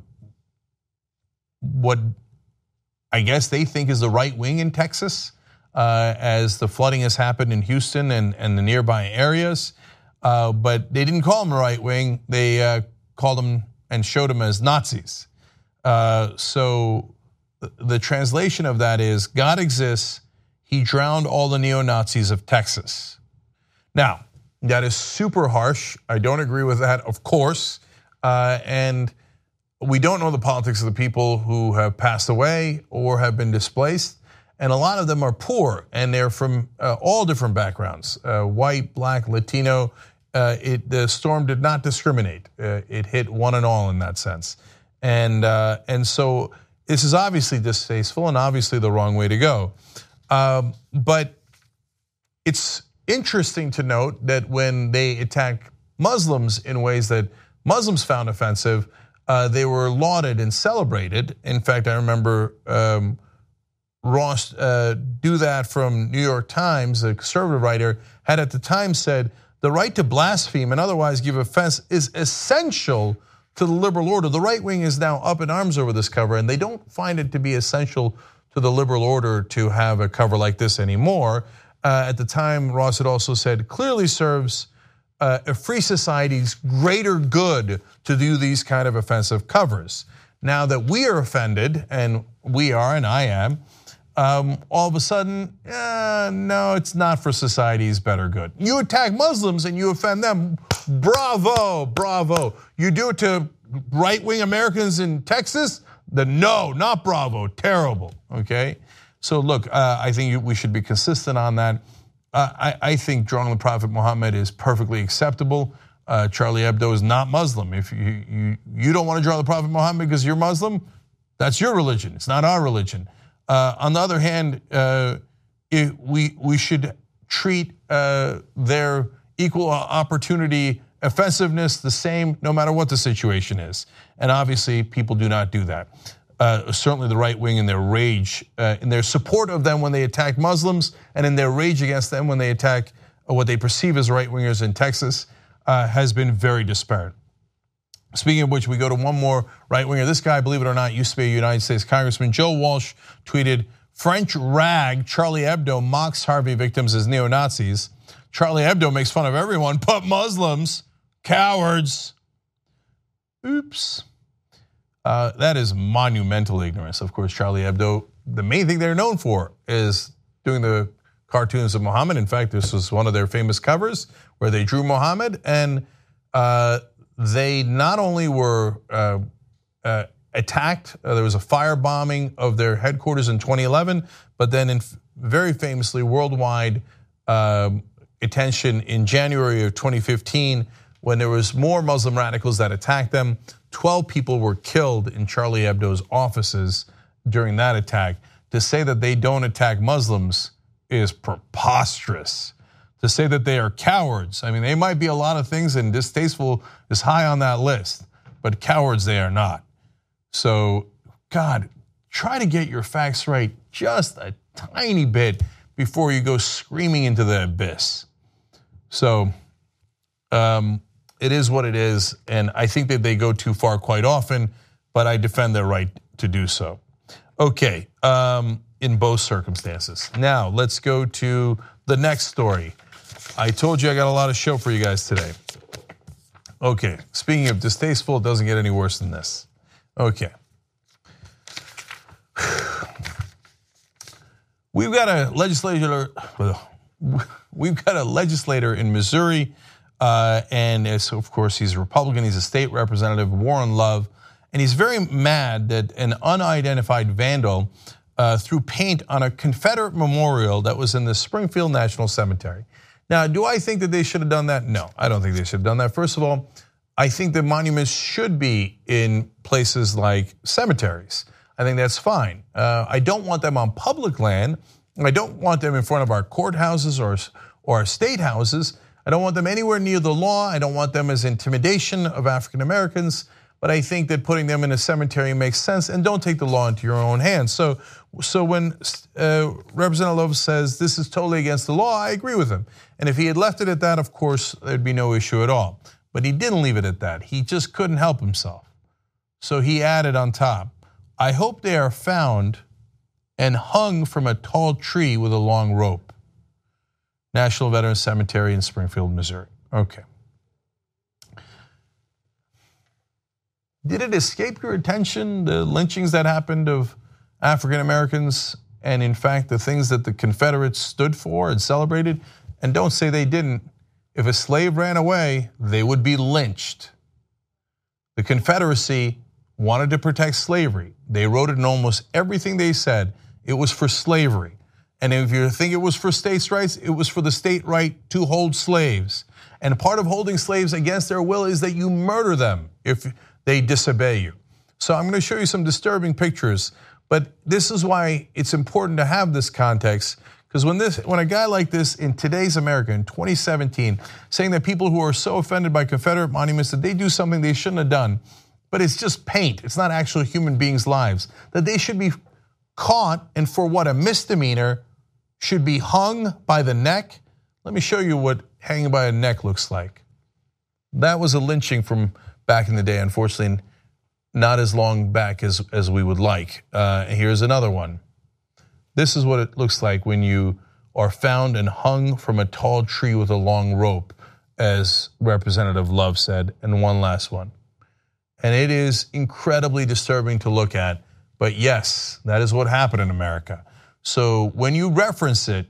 what I guess they think is the right wing in Texas, as the flooding has happened in Houston and the nearby areas. But they didn't call them the right wing. They called them and showed them as Nazis. So the translation of that is, God exists, he drowned all the neo-Nazis of Texas. Now, that is super harsh. I don't agree with that, of course. And we don't know the politics of the people who have passed away or have been displaced. And a lot of them are poor, and they're from all different backgrounds, white, black, Latino. The storm did not discriminate. It hit one and all in that sense. And so this is obviously distasteful and obviously the wrong way to go. But it's interesting to note that when they attacked Muslims in ways that Muslims found offensive, they were lauded and celebrated. In fact, I remember Ross Douthat from New York Times, a conservative writer, had at the time said, the right to blaspheme and otherwise give offense is essential to the liberal order. The right wing is now up in arms over this cover, and they don't find it to be essential to the liberal order to have a cover like this anymore. At the time, Ross had also said, clearly serves a free society's greater good to do these kind of offensive covers. Now that we are offended, and we are, and I am, all of a sudden, no, it's not for society's better good. You attack Muslims and you offend them, bravo, bravo. You do it to right-wing Americans in Texas, then no, not bravo, terrible, okay? So look, I think we should be consistent on that. I think drawing the Prophet Muhammad is perfectly acceptable. Charlie Hebdo is not Muslim. If you don't want to draw the Prophet Muhammad because you're Muslim, that's your religion, it's not our religion. On the other hand, we should treat their equal opportunity offensiveness the same no matter what the situation is. And obviously people do not do that. Certainly the right wing in their rage, in their support of them when they attack Muslims, and in their rage against them when they attack what they perceive as right wingers in Texas, has been very disparate. Speaking of which, we go to one more right winger. This guy, believe it or not, used to be a United States congressman. Joe Walsh tweeted, French rag Charlie Hebdo mocks Harvey victims as neo-Nazis. Charlie Hebdo makes fun of everyone but Muslims, cowards. Oops. That is monumental ignorance. Of course, Charlie Hebdo, the main thing they're known for is doing the cartoons of Muhammad. In fact, this was one of their famous covers where they drew Muhammad, and they not only were attacked, there was a firebombing of their headquarters in 2011, but then very famously worldwide, a attention in January of 2015 when there was more Muslim radicals that attacked them. 12 people were killed in Charlie Hebdo's offices during that attack. To say that they don't attack Muslims is preposterous. To say that they are cowards, I mean, they might be a lot of things, and distasteful is high on that list, but cowards they are not. So, God, try to get your facts right just a tiny bit before you go screaming into the abyss. So, it is what it is, and I think that they go too far quite often, but I defend their right to do so. Okay, in both circumstances. Now, let's go to the next story. I told you I got a lot of show for you guys today. Okay, speaking of distasteful, it doesn't get any worse than this. Okay. We've got a legislator in Missouri, and of course he's a Republican, he's a state representative, Warren Love, and he's very mad that an unidentified vandal threw paint on a Confederate memorial that was in the Springfield National Cemetery. Now, do I think that they should have done that? No, I don't think they should have done that. First of all, I think the monuments should be in places like cemeteries. I think that's fine. I don't want them on public land. I don't want them in front of our courthouses or our state houses. I don't want them anywhere near the law. I don't want them as intimidation of African Americans. But I think that putting them in a cemetery makes sense, and don't take the law into your own hands. So when Representative Love says this is totally against the law, I agree with him. And if he had left it at that, of course, there'd be no issue at all. But he didn't leave it at that. He just couldn't help himself. So he added on top, I hope they are found and hung from a tall tree with a long rope. National Veterans Cemetery in Springfield, Missouri. Okay. Did it escape your attention, the lynchings that happened of African Americans, and in fact the things that the Confederates stood for and celebrated? And don't say they didn't. If a slave ran away, they would be lynched. The Confederacy wanted to protect slavery. They wrote it in almost everything they said. It was for slavery. And if you think it was for states' rights, it was for the state right to hold slaves. And part of holding slaves against their will is that you murder them if they disobey you. So I'm going to show you some disturbing pictures, but this is why it's important to have this context, because when a guy like this in today's America in 2017 saying that people who are so offended by Confederate monuments that they do something they shouldn't have done, but it's just paint, it's not actual human beings' lives, that they should be caught and for what, a misdemeanor, should be hung by the neck. Let me show you what hanging by a neck looks like. That was a lynching from back in the day, unfortunately, not as long back as we would like. Here's another one. This is what it looks like when you are found and hung from a tall tree with a long rope, as Representative Love said, and one last one. And it is incredibly disturbing to look at, but yes, that is what happened in America. So when you reference it,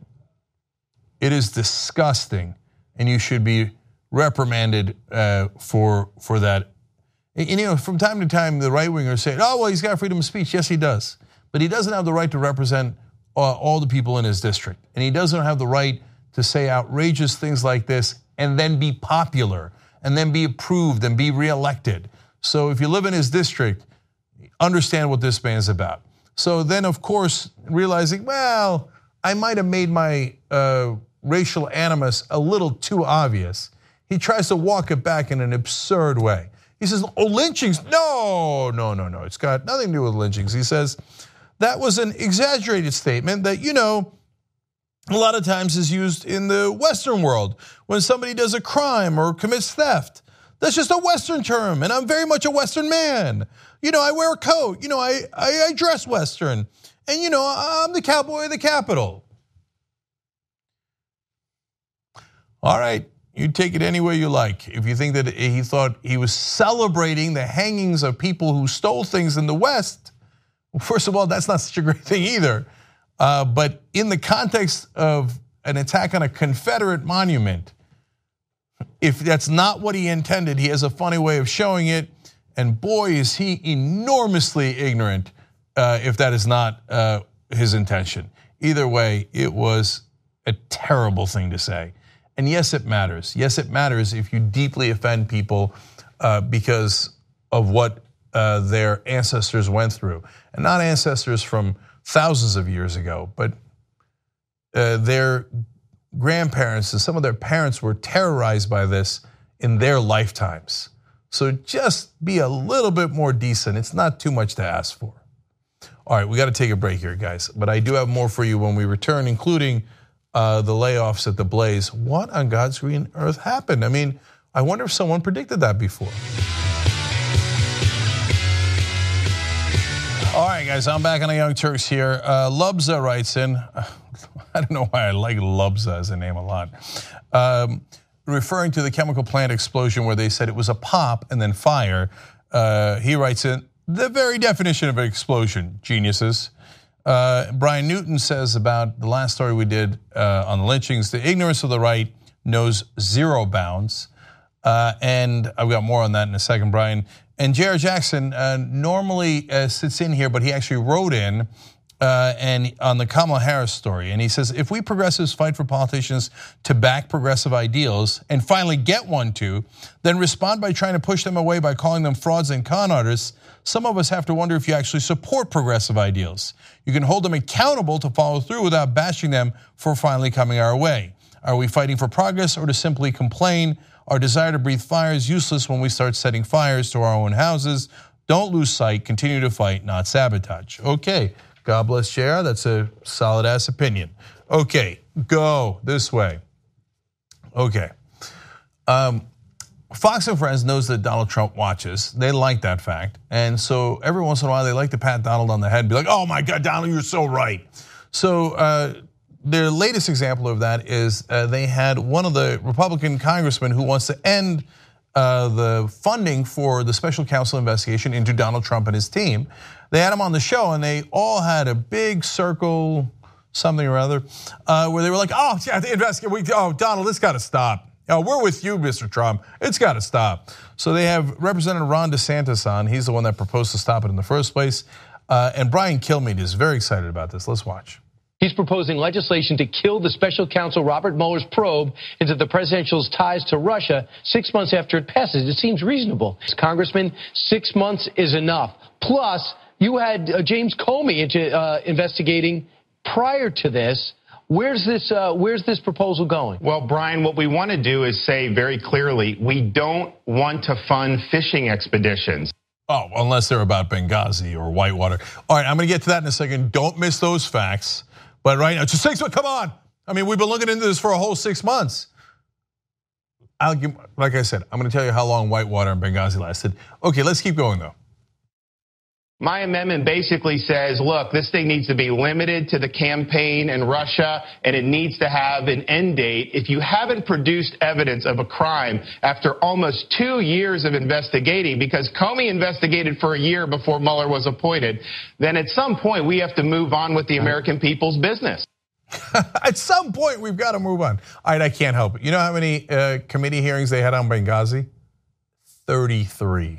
it is disgusting, and you should be reprimanded for that. And, you know, from time to time, the right wingers say, "Oh, well, he's got freedom of speech." Yes, he does, but he doesn't have the right to represent all the people in his district, and he doesn't have the right to say outrageous things like this and then be popular and then be approved and be reelected. So if you live in his district, understand what this man's about. So then, of course, realizing, well, I might have made my racial animus a little too obvious, he tries to walk it back in an absurd way. He says, oh, lynchings, no, it's got nothing to do with lynchings. He says, that was an exaggerated statement that, you know, a lot of times is used in the Western world when somebody does a crime or commits theft. That's just a Western term, and I'm very much a Western man. You know, I wear a coat, you know, I dress Western, and you know, I'm the cowboy of the Capitol. All right, you take it any way you like. If you think that he thought he was celebrating the hangings of people who stole things in the West, first of all, that's not such a great thing either. But in the context of an attack on a Confederate monument, if that's not what he intended, he has a funny way of showing it. And boy, is he enormously ignorant if that is not his intention. Either way, it was a terrible thing to say. And yes, it matters. Yes, it matters if you deeply offend people because of what their ancestors went through. And not ancestors from thousands of years ago, but their grandparents and some of their parents were terrorized by this in their lifetimes. So just be a little bit more decent. It's not too much to ask for. All right, we got to take a break here, guys. But I do have more for you when we return, including the layoffs at the Blaze. What on God's green earth happened? I mean, I wonder if someone predicted that before. All right, guys, I'm back on the Young Turks here. Lubza writes in, I don't know why I like Lubza as a name a lot, referring to the chemical plant explosion where they said it was a pop and then fire. He writes in, the very definition of an explosion, geniuses. Brian Newton says about the last story we did on the lynchings, the ignorance of the right knows zero bounds. And I've got more on that in a second, Brian. And Jared Jackson normally sits in here, but he actually wrote in and on the Kamala Harris story. And he says, if we progressives fight for politicians to back progressive ideals and finally get one to, then respond by trying to push them away by calling them frauds and con artists, some of us have to wonder if you actually support progressive ideals. You can hold them accountable to follow through without bashing them for finally coming our way. Are we fighting for progress or to simply complain? Our desire to breathe fire is useless when we start setting fires to our own houses. Don't lose sight, continue to fight, not sabotage. Okay, God bless JR, that's a solid ass opinion. Okay, go this way. Okay. Fox and Friends knows that Donald Trump watches. They like that fact. And so every once in a while, they like to pat Donald on the head and be like, oh my God, Donald, you're so right. So their latest example of that is they had one of the Republican congressmen who wants to end the funding for the special counsel investigation into Donald Trump and his team. They had him on the show and they all had a big circle, something or other, where they were like, oh, yeah, the investigation, oh, Donald, this got to stop. We're with you, Mr. Trump. It's got to stop. So they have Representative Ron DeSantis on. He's the one that proposed to stop it in the first place. And Brian Kilmeade is very excited about this. Let's watch. He's proposing legislation to kill the special counsel Robert Mueller's probe into the presidential's ties to Russia 6 months after it passes. It seems reasonable. Congressman, 6 months is enough. Plus, you had James Comey investigating prior to this. Where's this proposal going? Well, Brian, what we want to do is say very clearly, we don't want to fund fishing expeditions. Oh, unless they're about Benghazi or Whitewater. All right, I'm going to get to that in a second. Don't miss those facts. But right now, it's 6 months, come on. I mean, we've been looking into this for a whole 6 months. Like I said, I'm going to tell you how long Whitewater and Benghazi lasted. Okay, let's keep going though. My amendment basically says, look, this thing needs to be limited to the campaign in Russia, and it needs to have an end date. If you haven't produced evidence of a crime after almost 2 years of investigating, because Comey investigated for a year before Mueller was appointed, then at some point we have to move on with the American people's business. At some point, we've got to move on. All right, I can't help it. You know how many committee hearings they had on Benghazi? 33.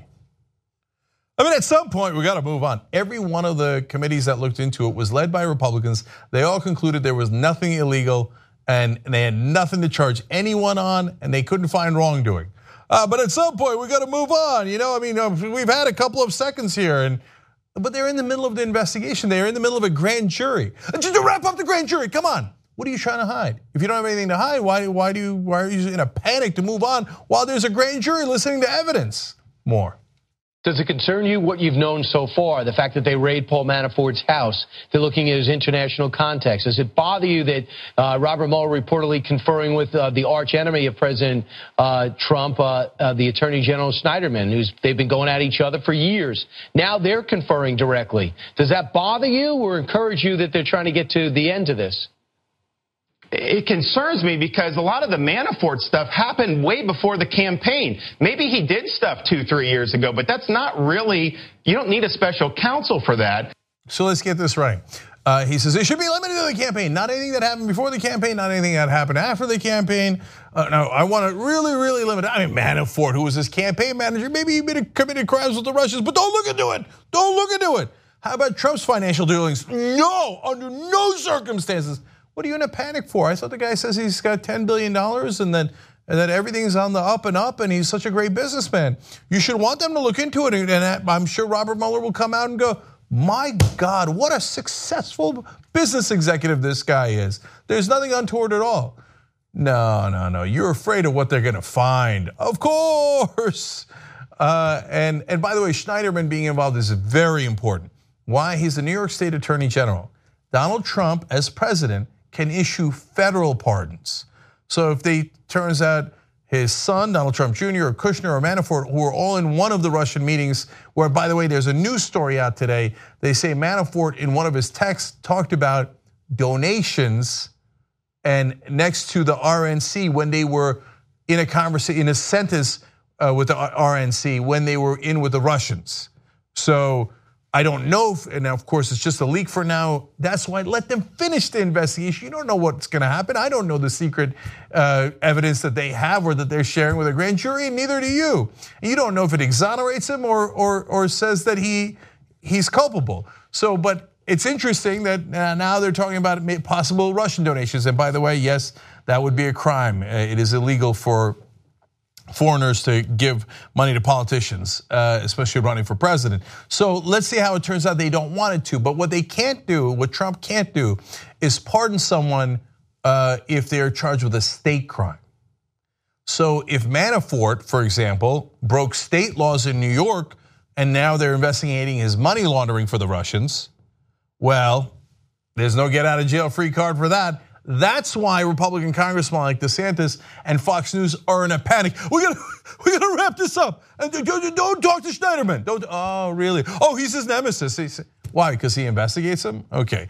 I mean, at some point, we got to move on. Every one of the committees that looked into it was led by Republicans. They all concluded there was nothing illegal and they had nothing to charge anyone on and they couldn't find wrongdoing. But at some point, we got to move on. You know, I mean, we've had a couple of seconds here, but they're in the middle of the investigation. They're in the middle of a grand jury. Just to wrap up the grand jury, come on. What are you trying to hide? If you don't have anything to hide, why are you in a panic to move on while there's a grand jury listening to evidence? More. Does it concern you what you've known so far, the fact that they raid Paul Manafort's house? They're looking at his international contacts. Does it bother you that Robert Mueller reportedly conferring with the arch enemy of President Trump, the Attorney General Schneiderman, they've been going at each other for years. Now they're conferring directly. Does that bother you or encourage you that they're trying to get to the end of this? It concerns me because a lot of the Manafort stuff happened way before the campaign. Maybe he did stuff 2-3 years ago, but that's not really, you don't need a special counsel for that. So let's get this right. He says it should be limited to the campaign, not anything that happened before the campaign, not anything that happened after the campaign. No, I want to really, really limit it. I mean, Manafort, who was his campaign manager, maybe he committed crimes with the Russians, but don't look into it. Don't look into it. How about Trump's financial dealings? No, under no circumstances. What are you in a panic for? I thought the guy says he's got $10 billion and that everything's on the up and up and he's such a great businessman. You should want them to look into it, and I'm sure Robert Mueller will come out and go, my God, what a successful business executive this guy is. There's nothing untoward at all. No. You're afraid of what they're going to find. Of course. And by the way, Schneiderman being involved is very important. Why? He's the New York State Attorney General. Donald Trump, as president, can issue federal pardons. So if they turns out his son, Donald Trump Jr., or Kushner, or Manafort, who are all in one of the Russian meetings, where, by the way, there's a news story out today. They say Manafort, in one of his texts, talked about donations and next to the RNC when they were in a conversation, in a sentence with the RNC when they were in with the Russians. So I don't know, and of course it's just a leak for now. That's why let them finish the investigation. You don't know what's going to happen. I don't know the secret evidence that they have or that they're sharing with a grand jury, and neither do you. And you don't know if it exonerates him or says that he's culpable. So, but it's interesting that now they're talking about possible Russian donations. And by the way, yes, that would be a crime. It is illegal for foreigners to give money to politicians, especially running for president. So let's see how it turns out. They don't want it to, but what they can't do, what Trump can't do, is pardon someone if they are charged with a state crime. So if Manafort, for example, broke state laws in New York and now they're investigating his money laundering for the Russians, well, there's no get out of jail free card for that. That's why Republican congressmen like DeSantis and Fox News are in a panic. We gotta wrap this up. And don't talk to Schneiderman. Oh, really? Oh, he's his nemesis. Why? Because he investigates him? Okay.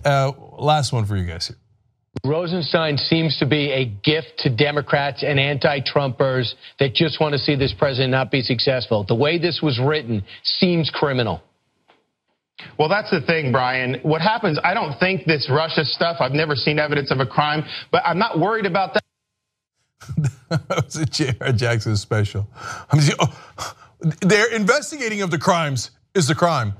Last one for you guys here. Rosenstein seems to be a gift to Democrats and anti-Trumpers that just want to see this president not be successful. The way this was written seems criminal. Well, that's the thing, Brian. What happens, I don't think this Russia stuff, I've never seen evidence of a crime, but I'm not worried about that. That was a J.R. Jackson special. Their investigating of the crimes is the crime.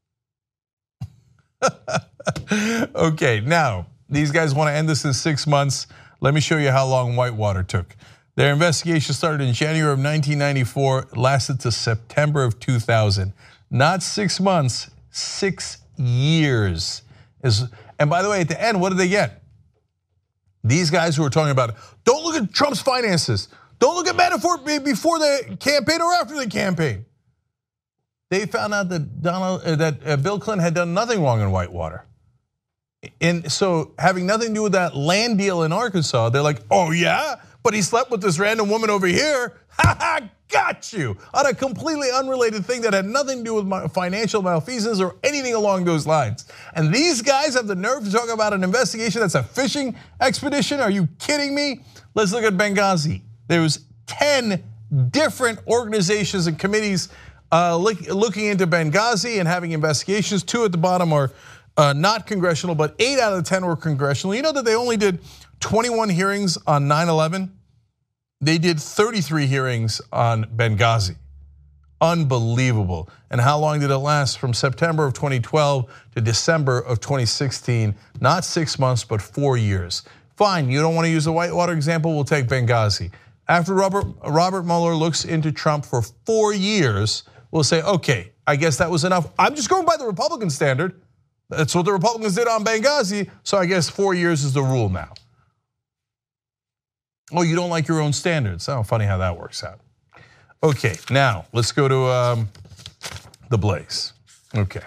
Okay, now, these guys want to end this in 6 months. Let me show you how long Whitewater took. Their investigation started in January of 1994, lasted to September of 2000. Not 6 months. 6 years. And by the way, at the end, what did they get? These guys who were talking about, don't look at Trump's finances. Don't look at Manafort before the campaign or after the campaign. They found out that Bill Clinton had done nothing wrong in Whitewater. And so having nothing to do with that land deal in Arkansas, they're like, oh yeah, but he slept with this random woman over here. Ha ha, got you. On a completely unrelated thing that had nothing to do with financial malfeasance or anything along those lines. And these guys have the nerve to talk about an investigation that's a fishing expedition? Are you kidding me? Let's look at Benghazi. There was 10 different organizations and committees looking into Benghazi and having investigations. 2 at the bottom are not congressional, but 8 out of the 10 were congressional. You know that they only did 21 hearings on 9/11? They did 33 hearings on Benghazi. Unbelievable. And how long did it last? From September of 2012 to December of 2016. Not 6 months, but 4 years. Fine, you don't want to use the Whitewater example, we'll take Benghazi. After Robert Mueller looks into Trump for 4 years, we'll say, okay, I guess that was enough. I'm just going by the Republican standard. That's what the Republicans did on Benghazi, so I guess 4 years is the rule now. Oh, you don't like your own standards. Oh, funny how that works out. Okay, now let's go to the Blaze. Okay.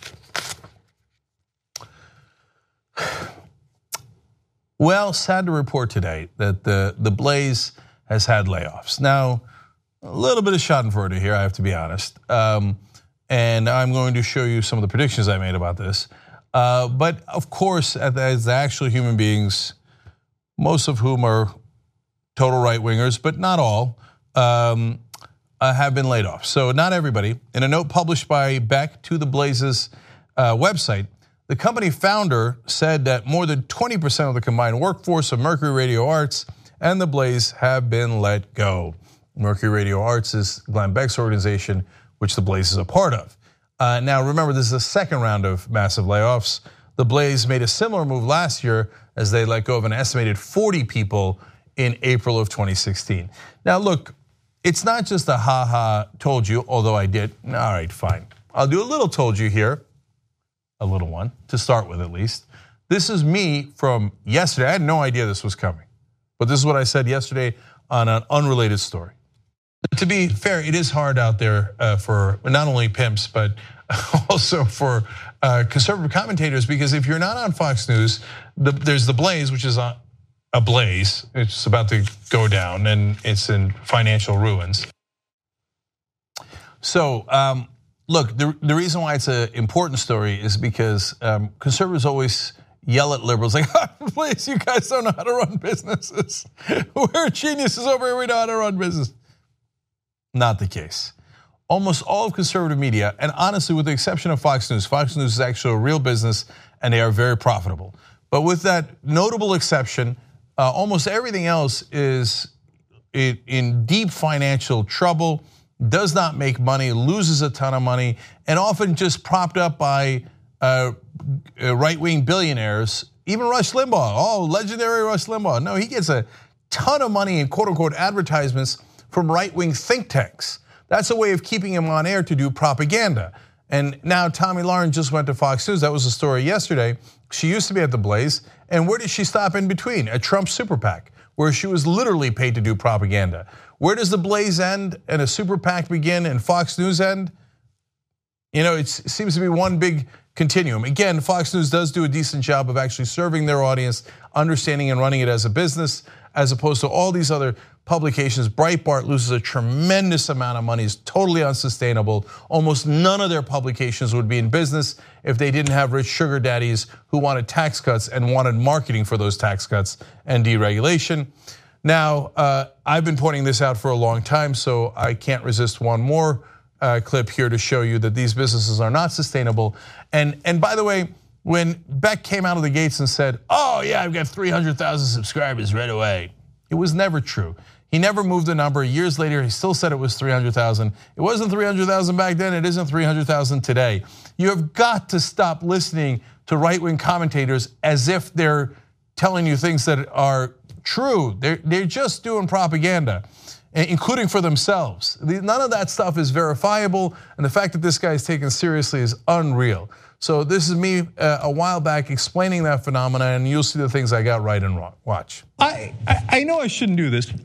Well, sad to report today that the Blaze has had layoffs. Now, a little bit of schadenfreude here, I have to be honest. And I'm going to show you some of the predictions I made about this. But of course, as the actual human beings, most of whom are total right-wingers, but not all, have been laid off. So not everybody. In a note published by Beck to the Blaze's website, the company founder said that more than 20% of the combined workforce of Mercury Radio Arts and the Blaze have been let go. Mercury Radio Arts is Glenn Beck's organization, which the Blaze is a part of. Now remember, this is the second round of massive layoffs. The Blaze made a similar move last year as they let go of an estimated 40 people in April of 2016. Now look, it's not just a ha-ha told you, although I did. All right, fine. I'll do a little told you here, a little one, to start with at least. This is me from yesterday. I had no idea this was coming, but this is what I said yesterday on an unrelated story. To be fair, it is hard out there for not only pimps, but also for conservative commentators, because if you're not on Fox News, there's The Blaze, which is a blaze. It's about to go down and it's in financial ruins. So look, the reason why it's an important story is because conservatives always yell at liberals like, please, you guys don't know how to run businesses. We're geniuses over here, we know how to run business. Not the case. Almost all of conservative media, and honestly, with the exception of Fox News is actually a real business and they are very profitable. But with that notable exception, almost everything else is in deep financial trouble, does not make money, loses a ton of money, and often just propped up by right-wing billionaires. Even Rush Limbaugh, legendary Rush Limbaugh. No, he gets a ton of money in quote-unquote advertisements from right-wing think tanks. That's a way of keeping him on air to do propaganda. And now Tomi Lahren just went to Fox News. That was the story yesterday. She used to be at The Blaze. And where did she stop in between? At Trump's super PAC, where she was literally paid to do propaganda. Where does The Blaze end and a super PAC begin and Fox News end? You know, it seems to be one big continuum. Again, Fox News does do a decent job of actually serving their audience, understanding and running it as a business, as opposed to all these other publications. Breitbart loses a tremendous amount of money, is totally unsustainable. Almost none of their publications would be in business if they didn't have rich sugar daddies who wanted tax cuts and wanted marketing for those tax cuts and deregulation. Now, I've been pointing this out for a long time, so I can't resist one more clip here to show you that these businesses are not sustainable. And by the way, when Beck came out of the gates and said, oh yeah, I've got 300,000 subscribers right away, it was never true. He never moved the number. Years later, he still said it was 300,000. It wasn't 300,000 back then, it isn't 300,000 today. You have got to stop listening to right-wing commentators as if they're telling you things that are true. They're just doing propaganda, including for themselves. None of that stuff is verifiable, and the fact that this guy is taken seriously is unreal. So this is me a while back explaining that phenomenon, and you'll see the things I got right and wrong. Watch. I know I shouldn't do this.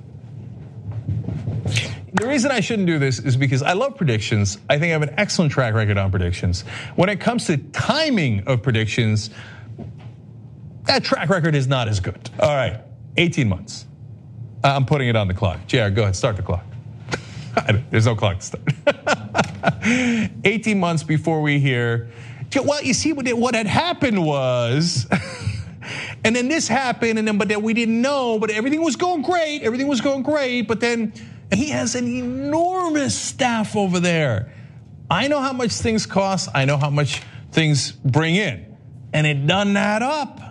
The reason I shouldn't do this is because I love predictions. I think I have an excellent track record on predictions. When it comes to timing of predictions, that track record is not as good. All right, 18 months. I'm putting it on the clock. JR, go ahead, start the clock. There's no clock to start. 18 months before we hear, well, you see what had happened was, and then this happened, but then we didn't know, but everything was going great, but then he has an enormous staff over there. I know how much things cost, I know how much things bring in, and it doesn't add up.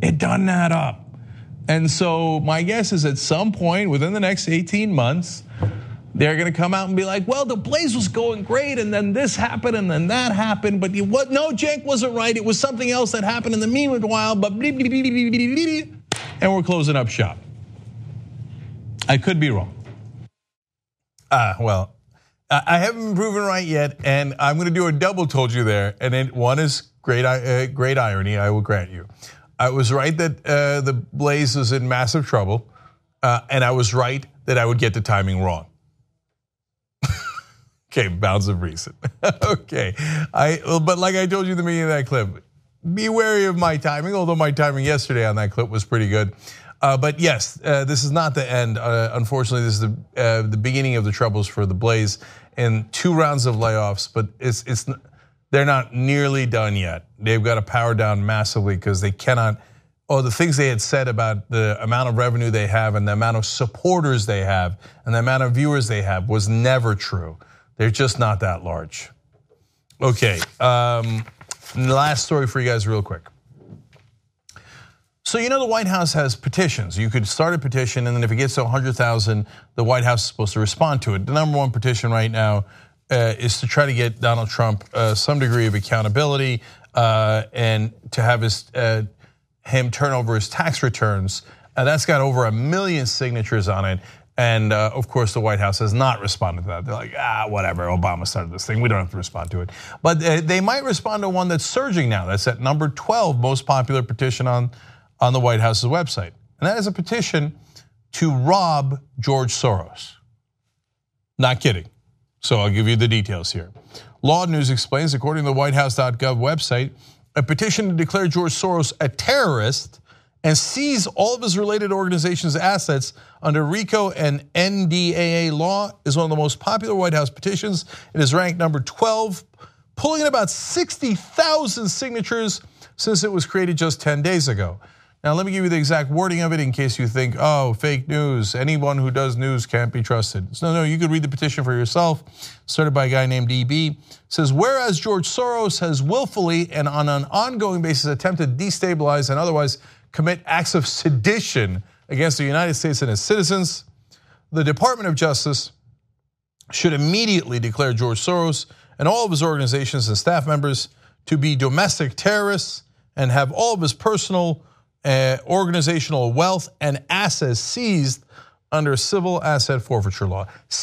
And so my guess is at some point within the next 18 months, they're gonna come out and be like, well, the Blaze was going great, and then this happened, and then that happened, but no, Cenk wasn't right, it was something else that happened in the meanwhile, but and we're closing up shop. I could be wrong. Well, I haven't been proven right yet, and I'm gonna do a double told you there, and then one is great irony, I will grant you. I was right that the Blaze was in massive trouble, and I was right that I would get the timing wrong. Okay, bounds of reason. Okay, but like I told you in the beginning of that clip, be wary of my timing, although my timing yesterday on that clip was pretty good. But yes, this is not the end. Unfortunately, this is the beginning of the troubles for the Blaze and 2 rounds of layoffs, but they're not nearly done yet. They've got to power down massively because they cannot, the things they had said about the amount of revenue they have and the amount of supporters they have and the amount of viewers they have was never true. They're just not that large. Okay, last story for you guys real quick. So you know the White House has petitions. You could start a petition, and then if it gets to 100,000, the White House is supposed to respond to it. The number one petition right now is to try to get Donald Trump some degree of accountability and to have him turn over his tax returns. That's got over 1 million signatures on it. And of course, the White House has not responded to that. They're like, whatever, Obama started this thing. We don't have to respond to it. But they might respond to one that's surging now. That's at number 12 most popular petition on the White House's website. And that is a petition to rob George Soros. Not kidding. So I'll give you the details here. Law News explains, according to the whitehouse.gov website, a petition to declare George Soros a terrorist and seize all of his related organizations' assets under RICO and NDAA law is one of the most popular White House petitions. It is ranked number 12, pulling in about 60,000 signatures since it was created just 10 days ago. Now, let me give you the exact wording of it in case you think, fake news. Anyone who does news can't be trusted. No, you could read the petition for yourself, started by a guy named DB. It says, whereas George Soros has willfully and on an ongoing basis attempted to destabilize and otherwise commit acts of sedition against the United States and its citizens, the Department of Justice should immediately declare George Soros and all of his organizations and staff members to be domestic terrorists and have all of his personal organizational wealth and assets seized under civil asset forfeiture law.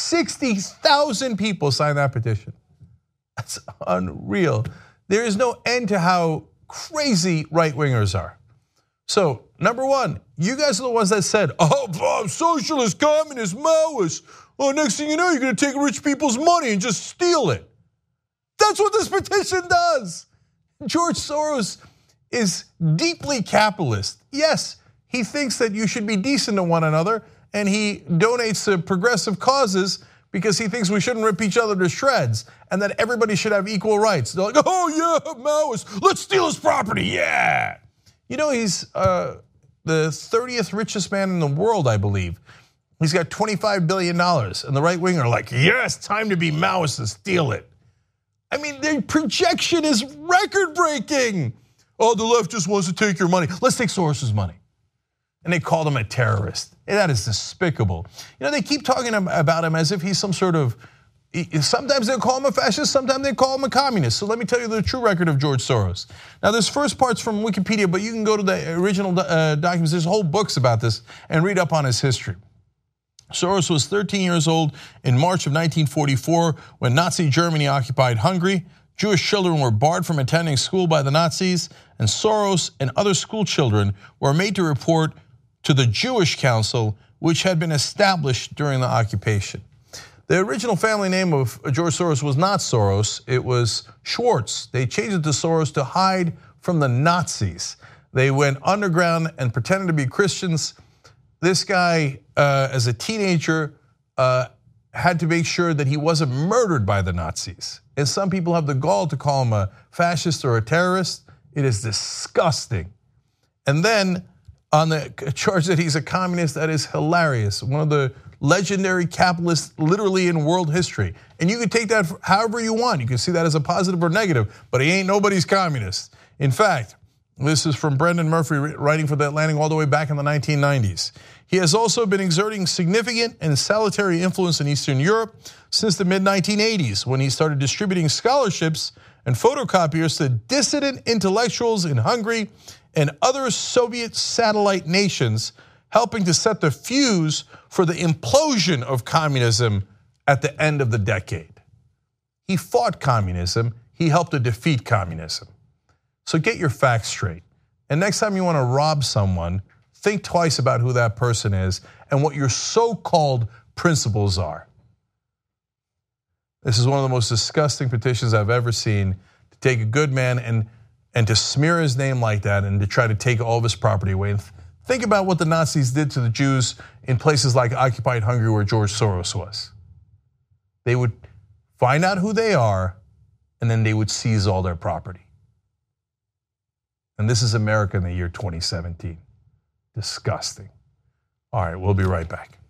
60,000 people signed that petition. That's unreal. There is no end to how crazy right-wingers are. So, number one, you guys are the ones that said, socialist, communist, Maoist. Next thing you know, you're gonna take rich people's money and just steal it. That's what this petition does. George Soros is deeply capitalist. Yes, he thinks that you should be decent to one another, and he donates to progressive causes because he thinks we shouldn't rip each other to shreds and that everybody should have equal rights. They're like, Maoist, let's steal his property, yeah. You know, he's the 30th richest man in the world, I believe. He's got $25 billion, and the right wing are like, yes, time to be Maoist and steal it. I mean, their projection is record-breaking. The left just wants to take your money. Let's take Soros's money. And they called him a terrorist. That is despicable. You know, they keep talking about him as if he's some sort of, sometimes they call him a fascist, sometimes they call him a communist. So let me tell you the true record of George Soros. Now, this first part's from Wikipedia, but you can go to the original documents. There's whole books about this and read up on his history. Soros was 13 years old in March of 1944 when Nazi Germany occupied Hungary. Jewish children were barred from attending school by the Nazis, and Soros and other school children were made to report to the Jewish Council, which had been established during the occupation. The original family name of George Soros was not Soros, it was Schwartz. They changed it to Soros to hide from the Nazis. They went underground and pretended to be Christians. This guy, as a teenager, had to make sure that he wasn't murdered by the Nazis. And some people have the gall to call him a fascist or a terrorist. It is disgusting. And then on the charge that he's a communist, that is hilarious. One of the legendary capitalists literally in world history. And you can take that however you want. You can see that as a positive or negative, but he ain't nobody's communist. In fact, this is from Brendan Murphy writing for The Atlantic all the way back in the 1990s. He has also been exerting significant and salutary influence in Eastern Europe since the mid-1980s when he started distributing scholarships and photocopiers to dissident intellectuals in Hungary and other Soviet satellite nations, helping to set the fuse for the implosion of communism at the end of the decade. He fought communism, he helped to defeat communism. So get your facts straight. And next time you want to rob someone, think twice about who that person is and what your so-called principles are. This is one of the most disgusting petitions I've ever seen, to take a good man and to smear his name like that and to try to take all of his property away. And think about what the Nazis did to the Jews in places like occupied Hungary where George Soros was. They would find out who they are and then they would seize all their property. And this is America in the year 2017. Disgusting. All right, we'll be right back.